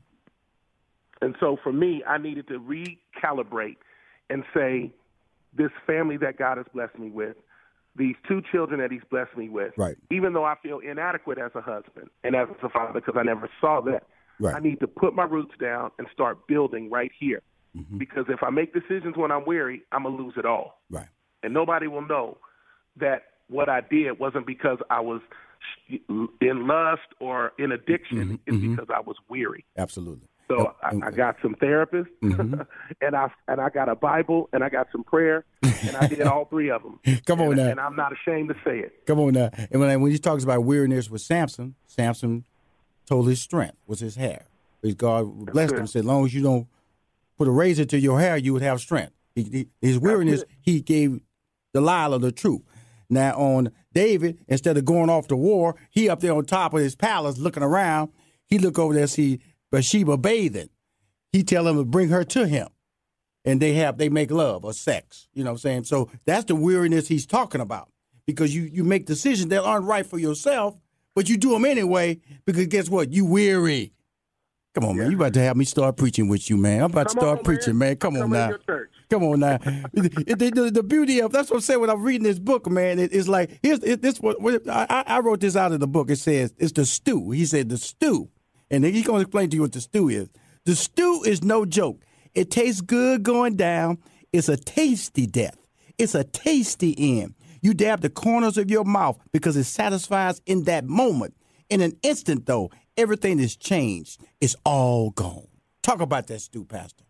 And so for me, I needed to recalibrate and say, this family that God has blessed me with, these two children that he's blessed me with, right. Even though I feel inadequate as a husband and as a father because I never saw that, right. I need to put my roots down and start building right here. Because if I make decisions when I'm weary, I'm going to lose it all. Right. And nobody will know that what I did wasn't because I was in lust or in addiction. It's because I was weary. Absolutely. So I got some therapists, and I got a Bible, and I got some prayer, and I did all three of them. Come on now. And I'm not ashamed to say it. Come on now. And when he talks about weariness with Samson told his strength was his hair. Because God blessed him, said, as long as you don't put a razor to your hair, you would have strength. His weariness, he gave Delilah the truth. Now on David, instead of going off to war, he up there on top of his palace looking around. He look over there, see Bathsheba bathing. He tell him to bring her to him. And they make love or sex. You know what I'm saying? So that's the weariness he's talking about. Because you make decisions that aren't right for yourself, but you do them anyway because guess what? You weary. Come on, man. You about to have me start preaching with you, man. I'm about to start preaching, man. Come on now. Come on now. The beauty of, that's what I'm saying when I'm reading this book, man. It's like, I wrote this out of the book. It says, it's the stew. He said the stew. And he's going to explain to you what the stew is. The stew is no joke. It tastes good going down. It's a tasty death. It's a tasty end. You dab the corners of your mouth because it satisfies in that moment. In an instant, though, everything is changed. It's all gone. Talk about that stew, Pastor.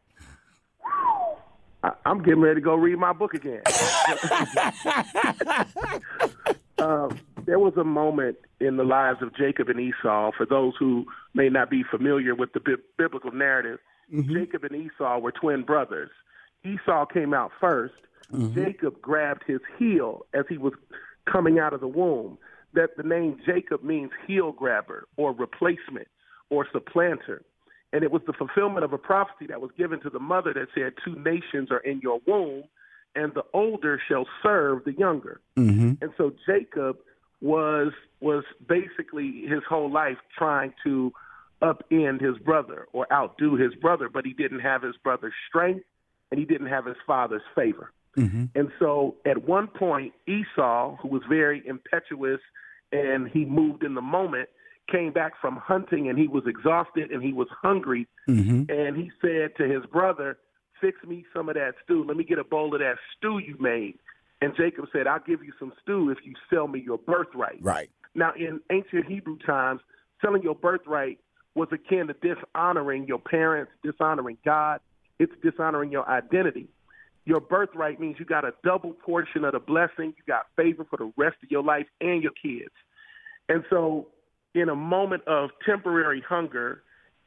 I'm getting ready to go read my book again. There was a moment in the lives of Jacob and Esau. For those who may not be familiar with the biblical narrative, Jacob and Esau were twin brothers. Esau came out first. Jacob grabbed his heel as he was coming out of the womb. That the name Jacob means heel grabber or replacement or supplanter. And it was the fulfillment of a prophecy that was given to the mother that said, 2 nations are in your womb, and the older shall serve the younger. And so Jacob was basically his whole life trying to upend his brother or outdo his brother, but he didn't have his brother's strength and he didn't have his father's favor. And so at one point, Esau, who was very impetuous and he moved in the moment, came back from hunting and he was exhausted and he was hungry. And he said to his brother, fix me some of that stew. Let me get a bowl of that stew you made. And Jacob said, I'll give you some stew if you sell me your birthright. Right. Now, in ancient Hebrew times, selling your birthright was akin to dishonoring your parents, dishonoring God. It's dishonoring your identity. Your birthright means you got a double portion of the blessing. You got favor for the rest of your life and your kids. And so in a moment of temporary hunger,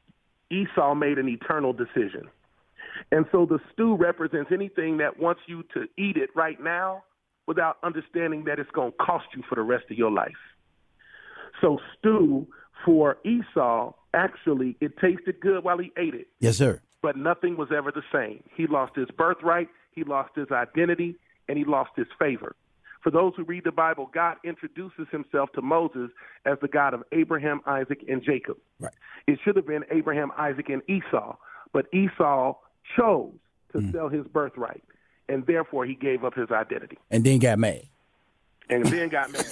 Esau made an eternal decision. And so the stew represents anything that wants you to eat it right now without understanding that it's going to cost you for the rest of your life. So stew for Esau, actually, it tasted good while he ate it. Yes, sir. But nothing was ever the same. He lost his birthright, he lost his identity, and he lost his favor. For those who read the Bible, God introduces himself to Moses as the God of Abraham, Isaac, and Jacob. Right. It should have been Abraham, Isaac, and Esau, but Esau chose to sell his birthright, and therefore he gave up his identity. And then got mad. And then got mad.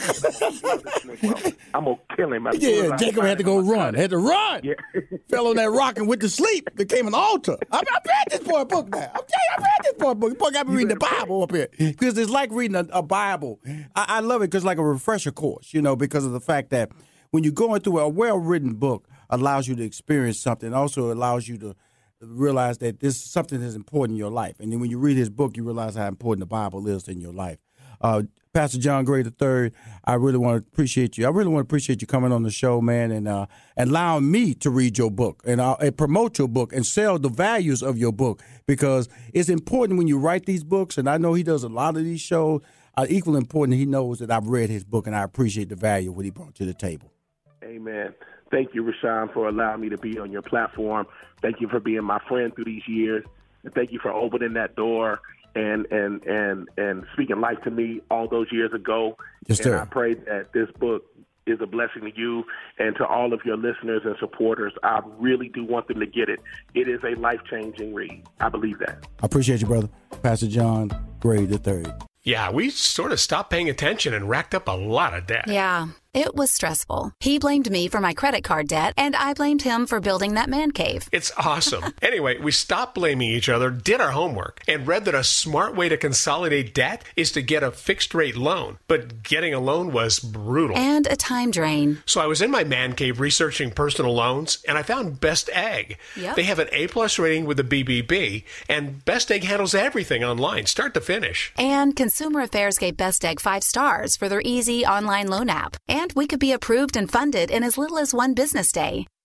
I'm going to kill him. Yeah, Jacob had to go run. Had to run. Yeah. Fell on that rock and went to sleep. Became an altar. I read this boy book now. I'm telling you, I read this boy book. The boy got me reading the Bible up here. Because it's like reading a Bible. I love it because it's like a refresher course, because of the fact that when you're going through a well-written book allows you to experience something. Also allows you to realize that this is something that's important in your life. And then when you read his book, you realize how important the Bible is in your life. Pastor John Gray III, I really want to appreciate you. I really want to appreciate you coming on the show, man, and allowing me to read your book and promote your book and sell the values of your book, because it's important when you write these books, and I know he does a lot of these shows, equally important he knows that I've read his book and I appreciate the value of what he brought to the table. Amen. Thank you, Rushion, for allowing me to be on your platform. Thank you for being my friend through these years, and thank you for opening that door and speaking life to me all those years ago. Yes, sir. And I pray that this book is a blessing to you and to all of your listeners and supporters. I really do want them to get it. It is a life-changing read. I believe that. I appreciate you, brother. Pastor John Gray III. Yeah, we sort of stopped paying attention and racked up a lot of debt. Yeah, it was stressful. He blamed me for my credit card debt, and I blamed him for building that man cave. It's awesome. Anyway, we stopped blaming each other, did our homework, and read that a smart way to consolidate debt is to get a fixed-rate loan. But getting a loan was brutal. And a time drain. So I was in my man cave researching personal loans, and I found Best Egg. Yep. They have an A+ rating with the BBB, and Best Egg handles everything online, start to finish. And Consumer Affairs gave Best Egg 5 stars for their easy online loan app. And we could be approved and funded in as little as 1 business day.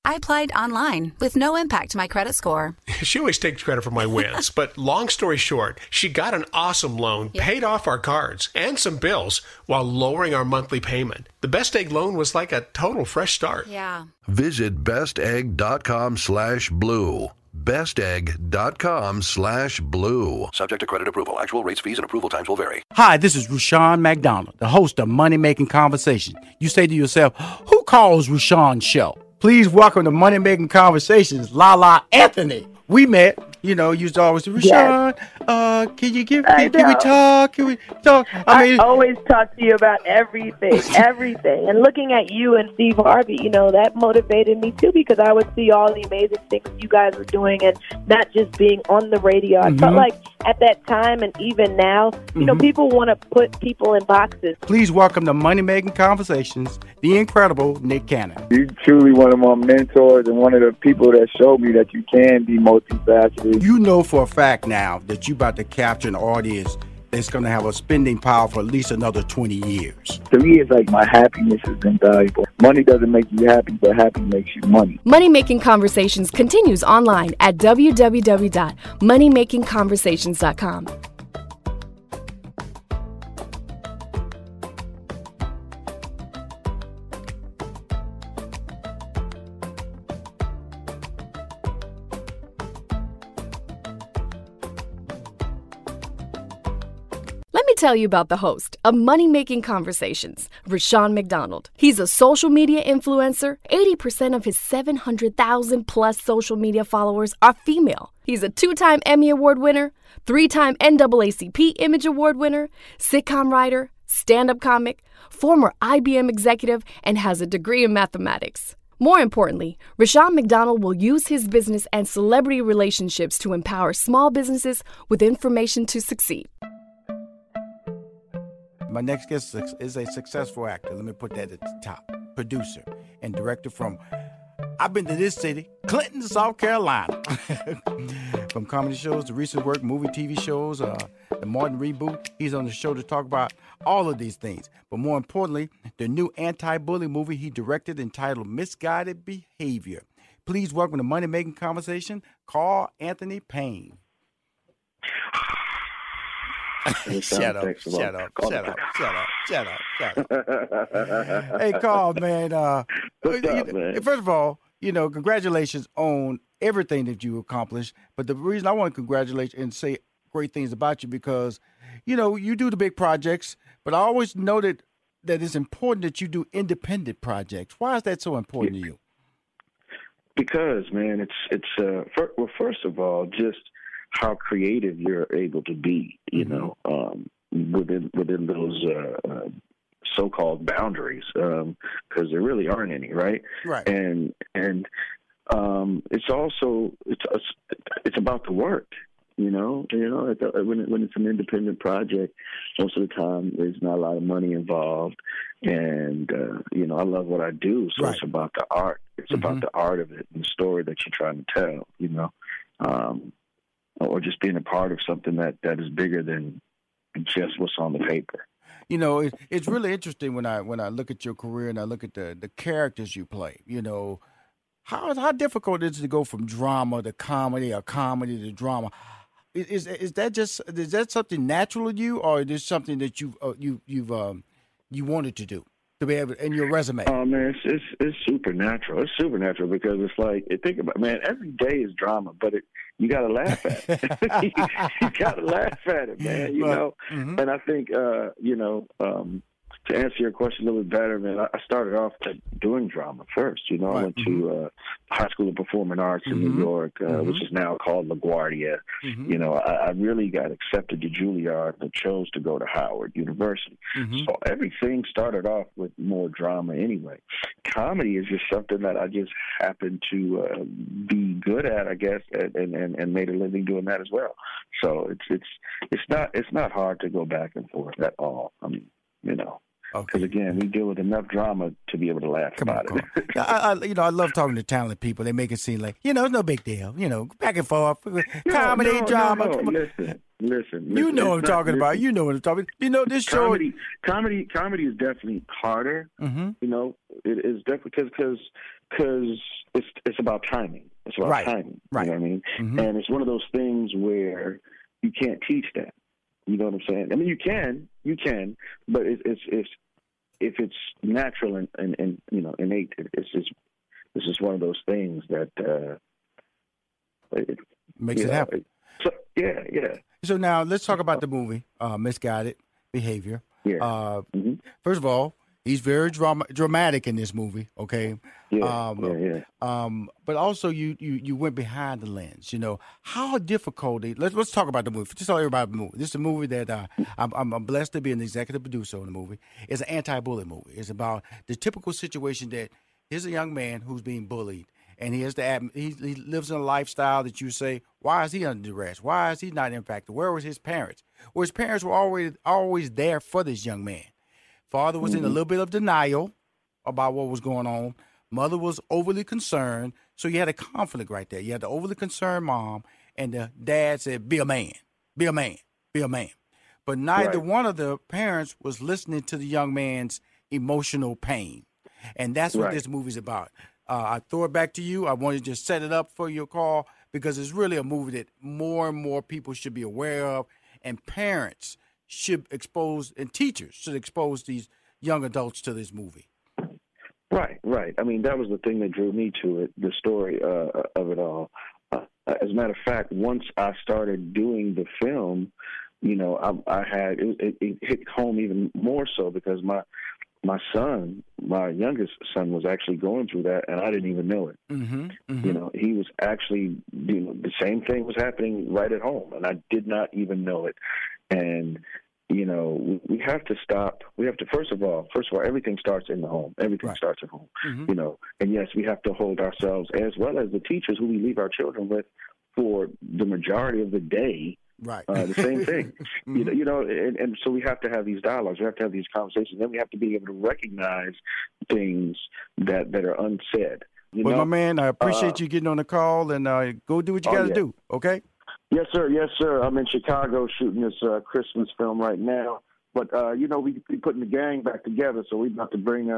I applied online with no impact to my credit score. She always takes credit for my wins, but long story short, she got an awesome loan, paid off our cards and some bills while lowering our monthly payment. The Best Egg loan was like a total fresh start. Yeah. Visit bestegg.com/blue. bestegg.com/blue. Subject to credit approval. Actual rates, fees, and approval times will vary. Hi, this is Rushion McDonald, the host of Money Making Conversation. You say to yourself, who calls Rushion's show? Please welcome to Money Making Conversations, Lala Anthony. We met, you used to always say, Rushion, can we talk? Can we talk? I always talk to you about everything. And looking at you and Steve Harvey, that motivated me too, because I would see all the amazing things you guys were doing and not just being on the radio. I felt like at that time and even now, people want to put people in boxes. Please welcome to Money Making Conversations, the incredible Nick Cannon. You're truly one of my mentors and one of the people that showed me that you can be multifaceted. You know for a fact now that you're about to capture an audience that's going to have a spending power for at least another 20 years. To me, it's like my happiness is invaluable. Money doesn't make you happy, but happy makes you money. Money Making Conversations continues online at www.moneymakingconversations.com. Let me tell you about the host of Money Making Conversations, Rushion McDonald. He's a social media influencer. 80% of his 700,000 plus social media followers are female. He's a 2-time Emmy Award winner, 3-time NAACP Image Award winner, sitcom writer, stand-up comic, former IBM executive, and has a degree in mathematics. More importantly, Rushion McDonald will use his business and celebrity relationships to empower small businesses with information to succeed. My next guest is a successful actor. Let me put that at the top. Producer and director from, I've been to this city, Clinton, South Carolina. From comedy shows to recent work, movie, TV shows, the Martin reboot. He's on the show to talk about all of these things. But more importantly, the new anti-bully movie he directed entitled Misguided Behavior. Please welcome to Money Making Conversation, Carl Anthony Payne. Shut up. Hey, Carl, man. First of all, congratulations on everything that you accomplished. But the reason I want to congratulate you and say great things about you because, you do the big projects, but I always noted that it's important that you do independent projects. Why is that so important to you? Because, man, it's first of all, just how creative you're able to be, within those so-called boundaries, because there really aren't any, right? Right. And it's also it's about the work, when it's an independent project, most of the time there's not a lot of money involved, and I love what I do, so It's about the art. It's about the art of it and the story that you're trying to tell, or just being a part of something that is bigger than just what's on the paper. It's really interesting when I look at your career and I look at the characters you play. How difficult is it to go from drama to comedy or comedy to drama? Is that something natural to you, or is this something that you wanted to do to be able in your resume? Oh man, it's supernatural. It's supernatural because it's like, think about it, man. Every day is drama, but you got to laugh at it. You got to laugh at it, man. And I think to answer your question a little bit better, man, I started off doing drama first. I went to High School of Performing Arts in New York, which is now called LaGuardia. I really got accepted to Juilliard and chose to go to Howard University. So everything started off with more drama anyway. Comedy is just something that I just happened to be good at, I guess, and made a living doing that as well. So it's not hard to go back and forth at all. I mean, because again, we deal with enough drama to be able to laugh about it. I love talking to talented people. They make it seem like it's no big deal. Back and forth, comedy, drama. Listen. You know what I'm talking about. You know what I'm talking about. This show. Comedy is definitely harder. It is definitely because it's about timing. It's about timing. Right. You know what I mean? Mm-hmm. And it's one of those things where you can't teach that. You know what I'm saying? I mean, you can, but it's if it's natural and you know, innate, it's just one of those things that it makes it happen. So yeah. So now let's talk about the movie, Misguided Behavior. Yeah. First of all, he's very dramatic in this movie. Okay. Yeah. But also, you went behind the lens. You know how difficult. Let's talk about the movie. Just tell everybody about the movie. This is a movie that I'm blessed to be an executive producer on the movie. It's an anti-bully movie. It's about the typical situation that here's a young man who's being bullied. And he lives in a lifestyle that you say, why is he under duress? Why is he not impacted? Where was his parents? Well, his parents were always there for this young man. Father was in a little bit of denial about what was going on. Mother was overly concerned. So you had a conflict right there. You had the overly concerned mom, and the dad said, be a man, be a man, be a man. But neither one of the parents was listening to the young man's emotional pain. And that's what this movie's about. I throw it back to you. I want to just set it up for your call because it's really a movie that more and more people should be aware of, and parents should expose, and teachers should expose these young adults to this movie. Right. I mean, that was the thing that drew me to it, the story of it all. As a matter of fact, once I started doing the film, you know, I had it hit home even more so because my son, my youngest son, was actually going through that, and I didn't even know it. You know, he was actually, you know, the same thing was happening right at home, and I did not even know it. And, you know, we have to stop. We have to, first of all, everything starts in the home. Everything starts at home, you know. And, yes, we have to hold ourselves, as well as the teachers who we leave our children with for the majority of the day, the same thing. You know, and so we have to have these dialogues. We have to have these conversations. Then we have to be able to recognize things that are unsaid. My man, I appreciate you getting on the call, and go do what you got to do, okay? Yes, sir. I'm in Chicago shooting this Christmas film right now. But, you know, we putting the gang back together, so we about to bring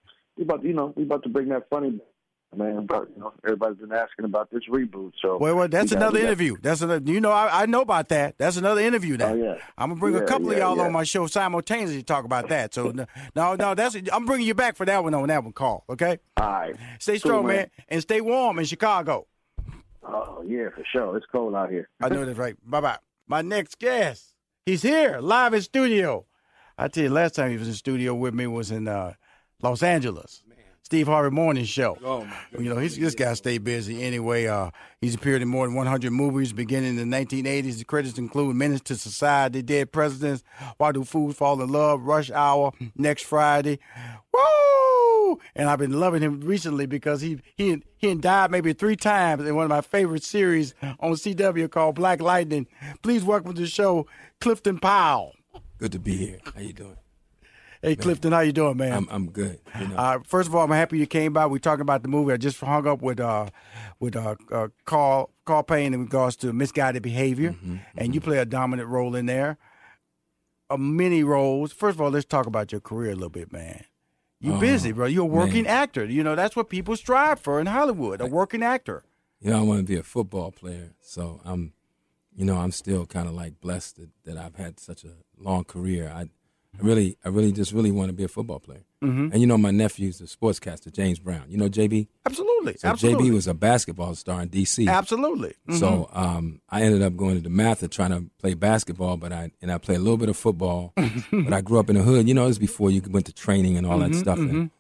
that funny man, but you know, everybody's been asking about this reboot. So well, that's another interview. That's another. You know, I know about that. That's another interview now. Oh, yeah. I'm gonna bring a couple of y'all on my show simultaneously to talk about that. So no, I'm bringing you back for that one on that one call. Okay. All right. Stay strong, man, and stay warm in Chicago. Oh yeah, for sure. It's cold out here. I know that's right. Bye. My next guest, he's here live in studio. I tell you, last time he was in studio with me was in Los Angeles. Steve Harvey Morning Show. Oh, you know, this guy stayed busy anyway. He's appeared in more than 100 movies beginning in the 1980s. The credits include Menace to Society, Dead Presidents, Why Do Fools Fall in Love, Rush Hour, Next Friday. Woo! And I've been loving him recently because he died maybe 3 times in one of my favorite series on CW called Black Lightning. Please welcome to the show, Clifton Powell. Good to be here. How you doing? Hey, Clifton, how you doing, man? I'm good. You know. First of all, I'm happy you came by. We're talking about the movie. I just hung up with Carl Payne in regards to Misguided Behavior, and you play a dominant role in there. Many roles. First of all, let's talk about your career a little bit, man. You're busy, bro. You're a working actor. You know, that's what people strive for in Hollywood, a working actor. I want to be a football player, so I'm still kind of like blessed that I've had such a long career. I really want to be a football player. And, you know, my nephew's a sportscaster, James Brown. You know JB? Absolutely. So JB was a basketball star in D.C. Absolutely. So I ended up going to DeMatha trying to play basketball, but I played a little bit of football. But I grew up in the hood. You know, it was before you went to training and all that stuff.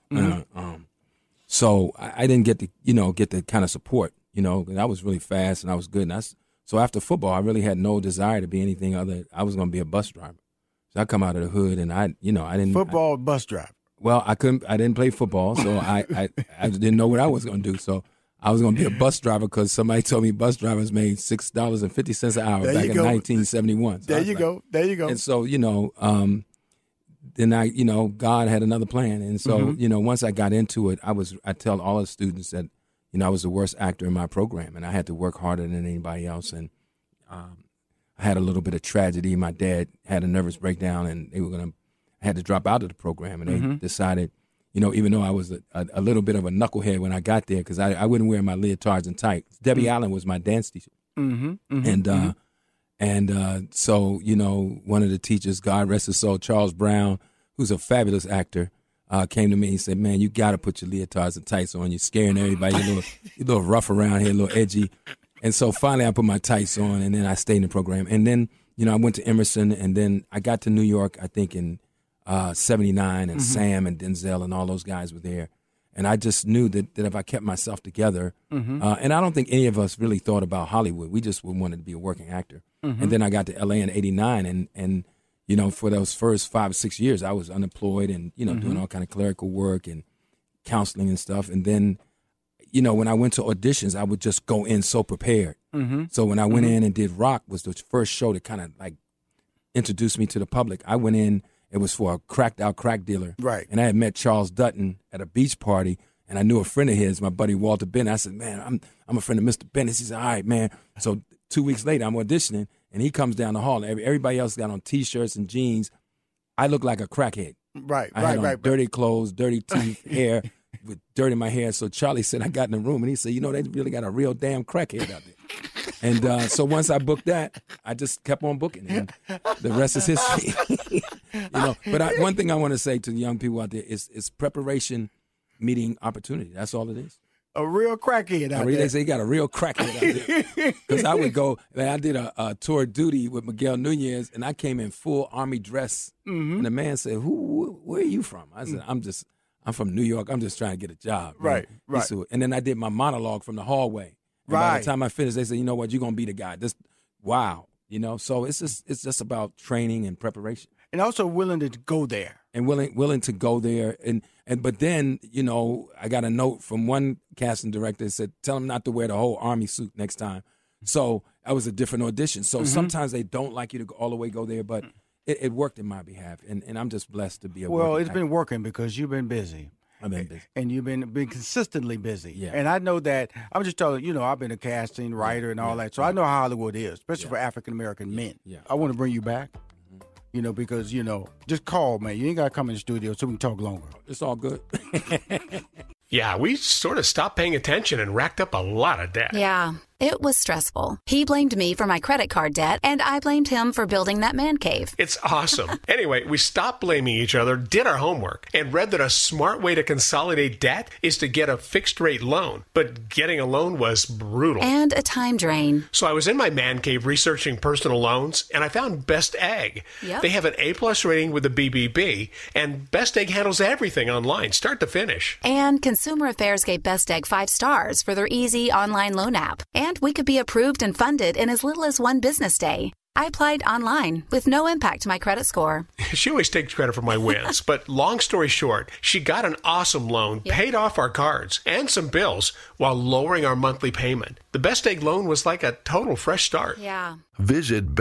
So I didn't get the kind of support, you know. I was really fast and I was good. So after football, I really had no desire to be anything other. I was going to be a bus driver. So I come out of the hood, and I didn't football bus driver. Well, I didn't play football, so I didn't know what I was going to do. So I was going to be a bus driver because somebody told me bus drivers made $6.50 an hour back in 1971. So there you go. And so then God had another plan, and so once I got into it, I tell all the students that I was the worst actor in my program, and I had to work harder than anybody else, and I had a little bit of tragedy. My dad had a nervous breakdown, and I had to drop out of the program. And they decided, even though I was a little bit of a knucklehead when I got there, because I wouldn't wear my leotards and tights. Debbie Allen was my dance teacher. So, one of the teachers, God rest his soul, Charles Brown, who's a fabulous actor, came to me and said, man, you got to put your leotards and tights on. You're scaring everybody. You're a little rough around here, a little edgy. And so finally I put my tights on, and then I stayed in the program. And then, I went to Emerson, and then I got to New York, I think, in 79, and Sam and Denzel and all those guys were there. And I just knew that if I kept myself together, and I don't think any of us really thought about Hollywood. We just wanted to be a working actor. And then I got to L.A. in 89, and for those first 5 or 6 years, I was unemployed and, doing all kind of clerical work and counseling and stuff. And then, when I went to auditions, I would just go in so prepared. So when I went in and did Rock, was the first show that kind of like introduced me to the public. I went in, it was for a cracked out crack dealer. Right. And I had met Charles Dutton at a beach party, and I knew a friend of his, my buddy Walter Bennett. I said, man, I'm a friend of Mr. Bennett. He said, all right, man. So 2 weeks later, I'm auditioning, and he comes down the hall. Everybody else got on T-shirts and jeans. I look like a crackhead. Right. I had on dirty clothes, dirty teeth, hair, with dirt in my hair. So Charlie said, I got in the room, and he said, they really got a real damn crackhead out there. And so once I booked that, I just kept on booking, and the rest is history. But one thing I want to say to the young people out there is preparation meeting opportunity. That's all it is. A real crackhead out there. They say you got a real crackhead out there. Because I would go, I did a tour of duty with Miguel Nunez, and I came in full Army dress. And the man said, where are you from? I said, I'm from New York. I'm just trying to get a job. Right. And then I did my monologue from the hallway. And by the time I finished, they said, you know what, you're going to be the guy. Wow. So it's just about training and preparation. And also willing to go there. And willing to go there. But then, I got a note from one casting director that said, tell him not to wear the whole Army suit next time. So that was a different audition. So sometimes they don't like you to all the way go there, but it worked in my behalf. And I'm just blessed to be a Well, it's actor. been working because you've been busy. I've been busy. And you've been consistently busy. Yeah. And I know that, I'm just telling you, I've been a casting writer and all that. So I know how Hollywood is, especially for African-American men. Yeah. I want to bring you back, because, just call, man. You ain't got to come in the studio so we can talk longer. It's all good. Yeah, we sort of stopped paying attention and racked up a lot of debt. Yeah, it was stressful. He blamed me for my credit card debt, and I blamed him for building that man cave. It's awesome. Anyway, we stopped blaming each other, did our homework, and read that a smart way to consolidate debt is to get a fixed-rate loan. But getting a loan was brutal. And a time drain. So I was in my man cave researching personal loans, and I found Best Egg. Yep. They have an A+ rating with the BBB, and Best Egg handles everything online, start to finish. And Consumer Affairs gave Best Egg 5 stars for their easy online loan app. And we could be approved and funded in as little as 1 business day. I applied online with no impact to my credit score. She always takes credit for my wins, but long story short, she got an awesome loan, paid off our cards and some bills while lowering our monthly payment. The Best Egg loan was like a total fresh start. Yeah. Visit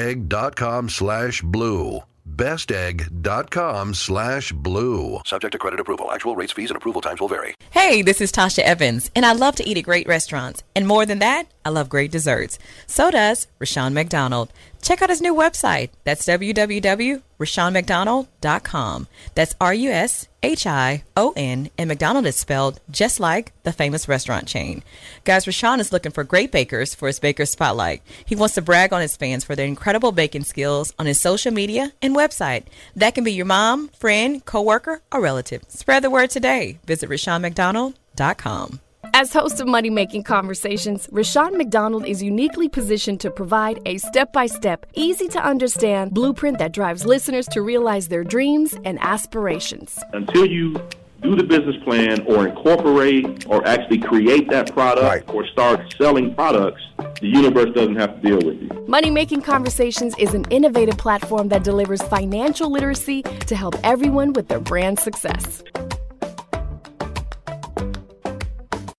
bestegg.com/blue. bestegg.com/blue. Subject to credit approval. Actual rates, fees, and approval times will vary. Hey, this is Tasha Evans, and I love to eat at great restaurants. And more than that, I love great desserts. So does Rashawn McDonald. Check out his new website. That's www.RashawnMcDonald.com. That's RUSHION, and McDonald is spelled just like the famous restaurant chain. Guys, Rashawn is looking for great bakers for his Baker Spotlight. He wants to brag on his fans for their incredible baking skills on his social media and website. That can be your mom, friend, coworker, or relative. Spread the word today. Visit RashawnMcDonald.com. As host of Money Making Conversations, Rashawn McDonald is uniquely positioned to provide a step-by-step, easy-to-understand blueprint that drives listeners to realize their dreams and aspirations. Until you do the business plan or incorporate or actually create that product or start selling products, the universe doesn't have to deal with you. Money Making Conversations is an innovative platform that delivers financial literacy to help everyone with their brand success.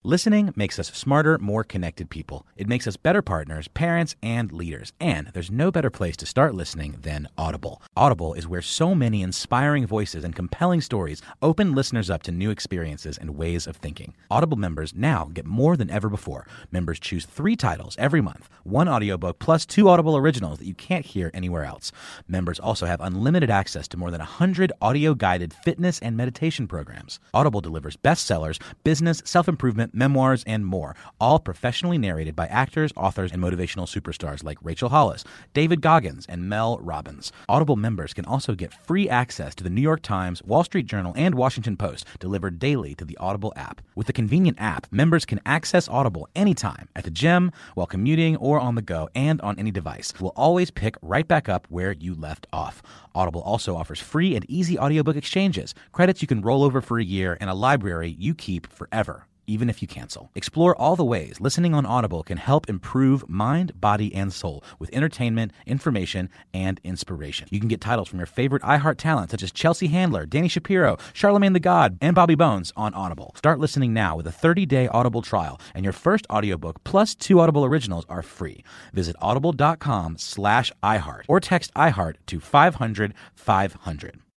Listening makes us smarter, more connected people. It makes us better partners, parents, and leaders. And there's no better place to start listening than Audible. Audible is where so many inspiring voices and compelling stories open listeners up to new experiences and ways of thinking. Audible members now get more than ever before. Members choose 3 titles every month, 1 audiobook plus 2 Audible originals that you can't hear anywhere else. Members also have unlimited access to more than 100 audio-guided fitness and meditation programs. Audible delivers bestsellers, business, self-improvement, memoirs, and more, all professionally narrated by actors, authors, and motivational superstars like Rachel Hollis, David Goggins, and Mel Robbins. Audible members can also get free access to the New York Times, Wall Street Journal, and Washington Post delivered daily to the Audible app. With the convenient app, members can access Audible anytime, at the gym, while commuting, or on the go, and on any device. We'll always pick right back up where you left off. Audible also offers free and easy audiobook exchanges, credits you can roll over for a year, and a library you keep forever, even if you cancel. Explore all the ways listening on Audible can help improve mind, body, and soul with entertainment, information, and inspiration. You can get titles from your favorite iHeart talent such as Chelsea Handler, Danny Shapiro, Charlamagne the God, and Bobby Bones on Audible. Start listening now with a 30-day Audible trial, and your first audiobook plus 2 Audible originals are free. Visit audible.com/iHeart or text iHeart to 500-500.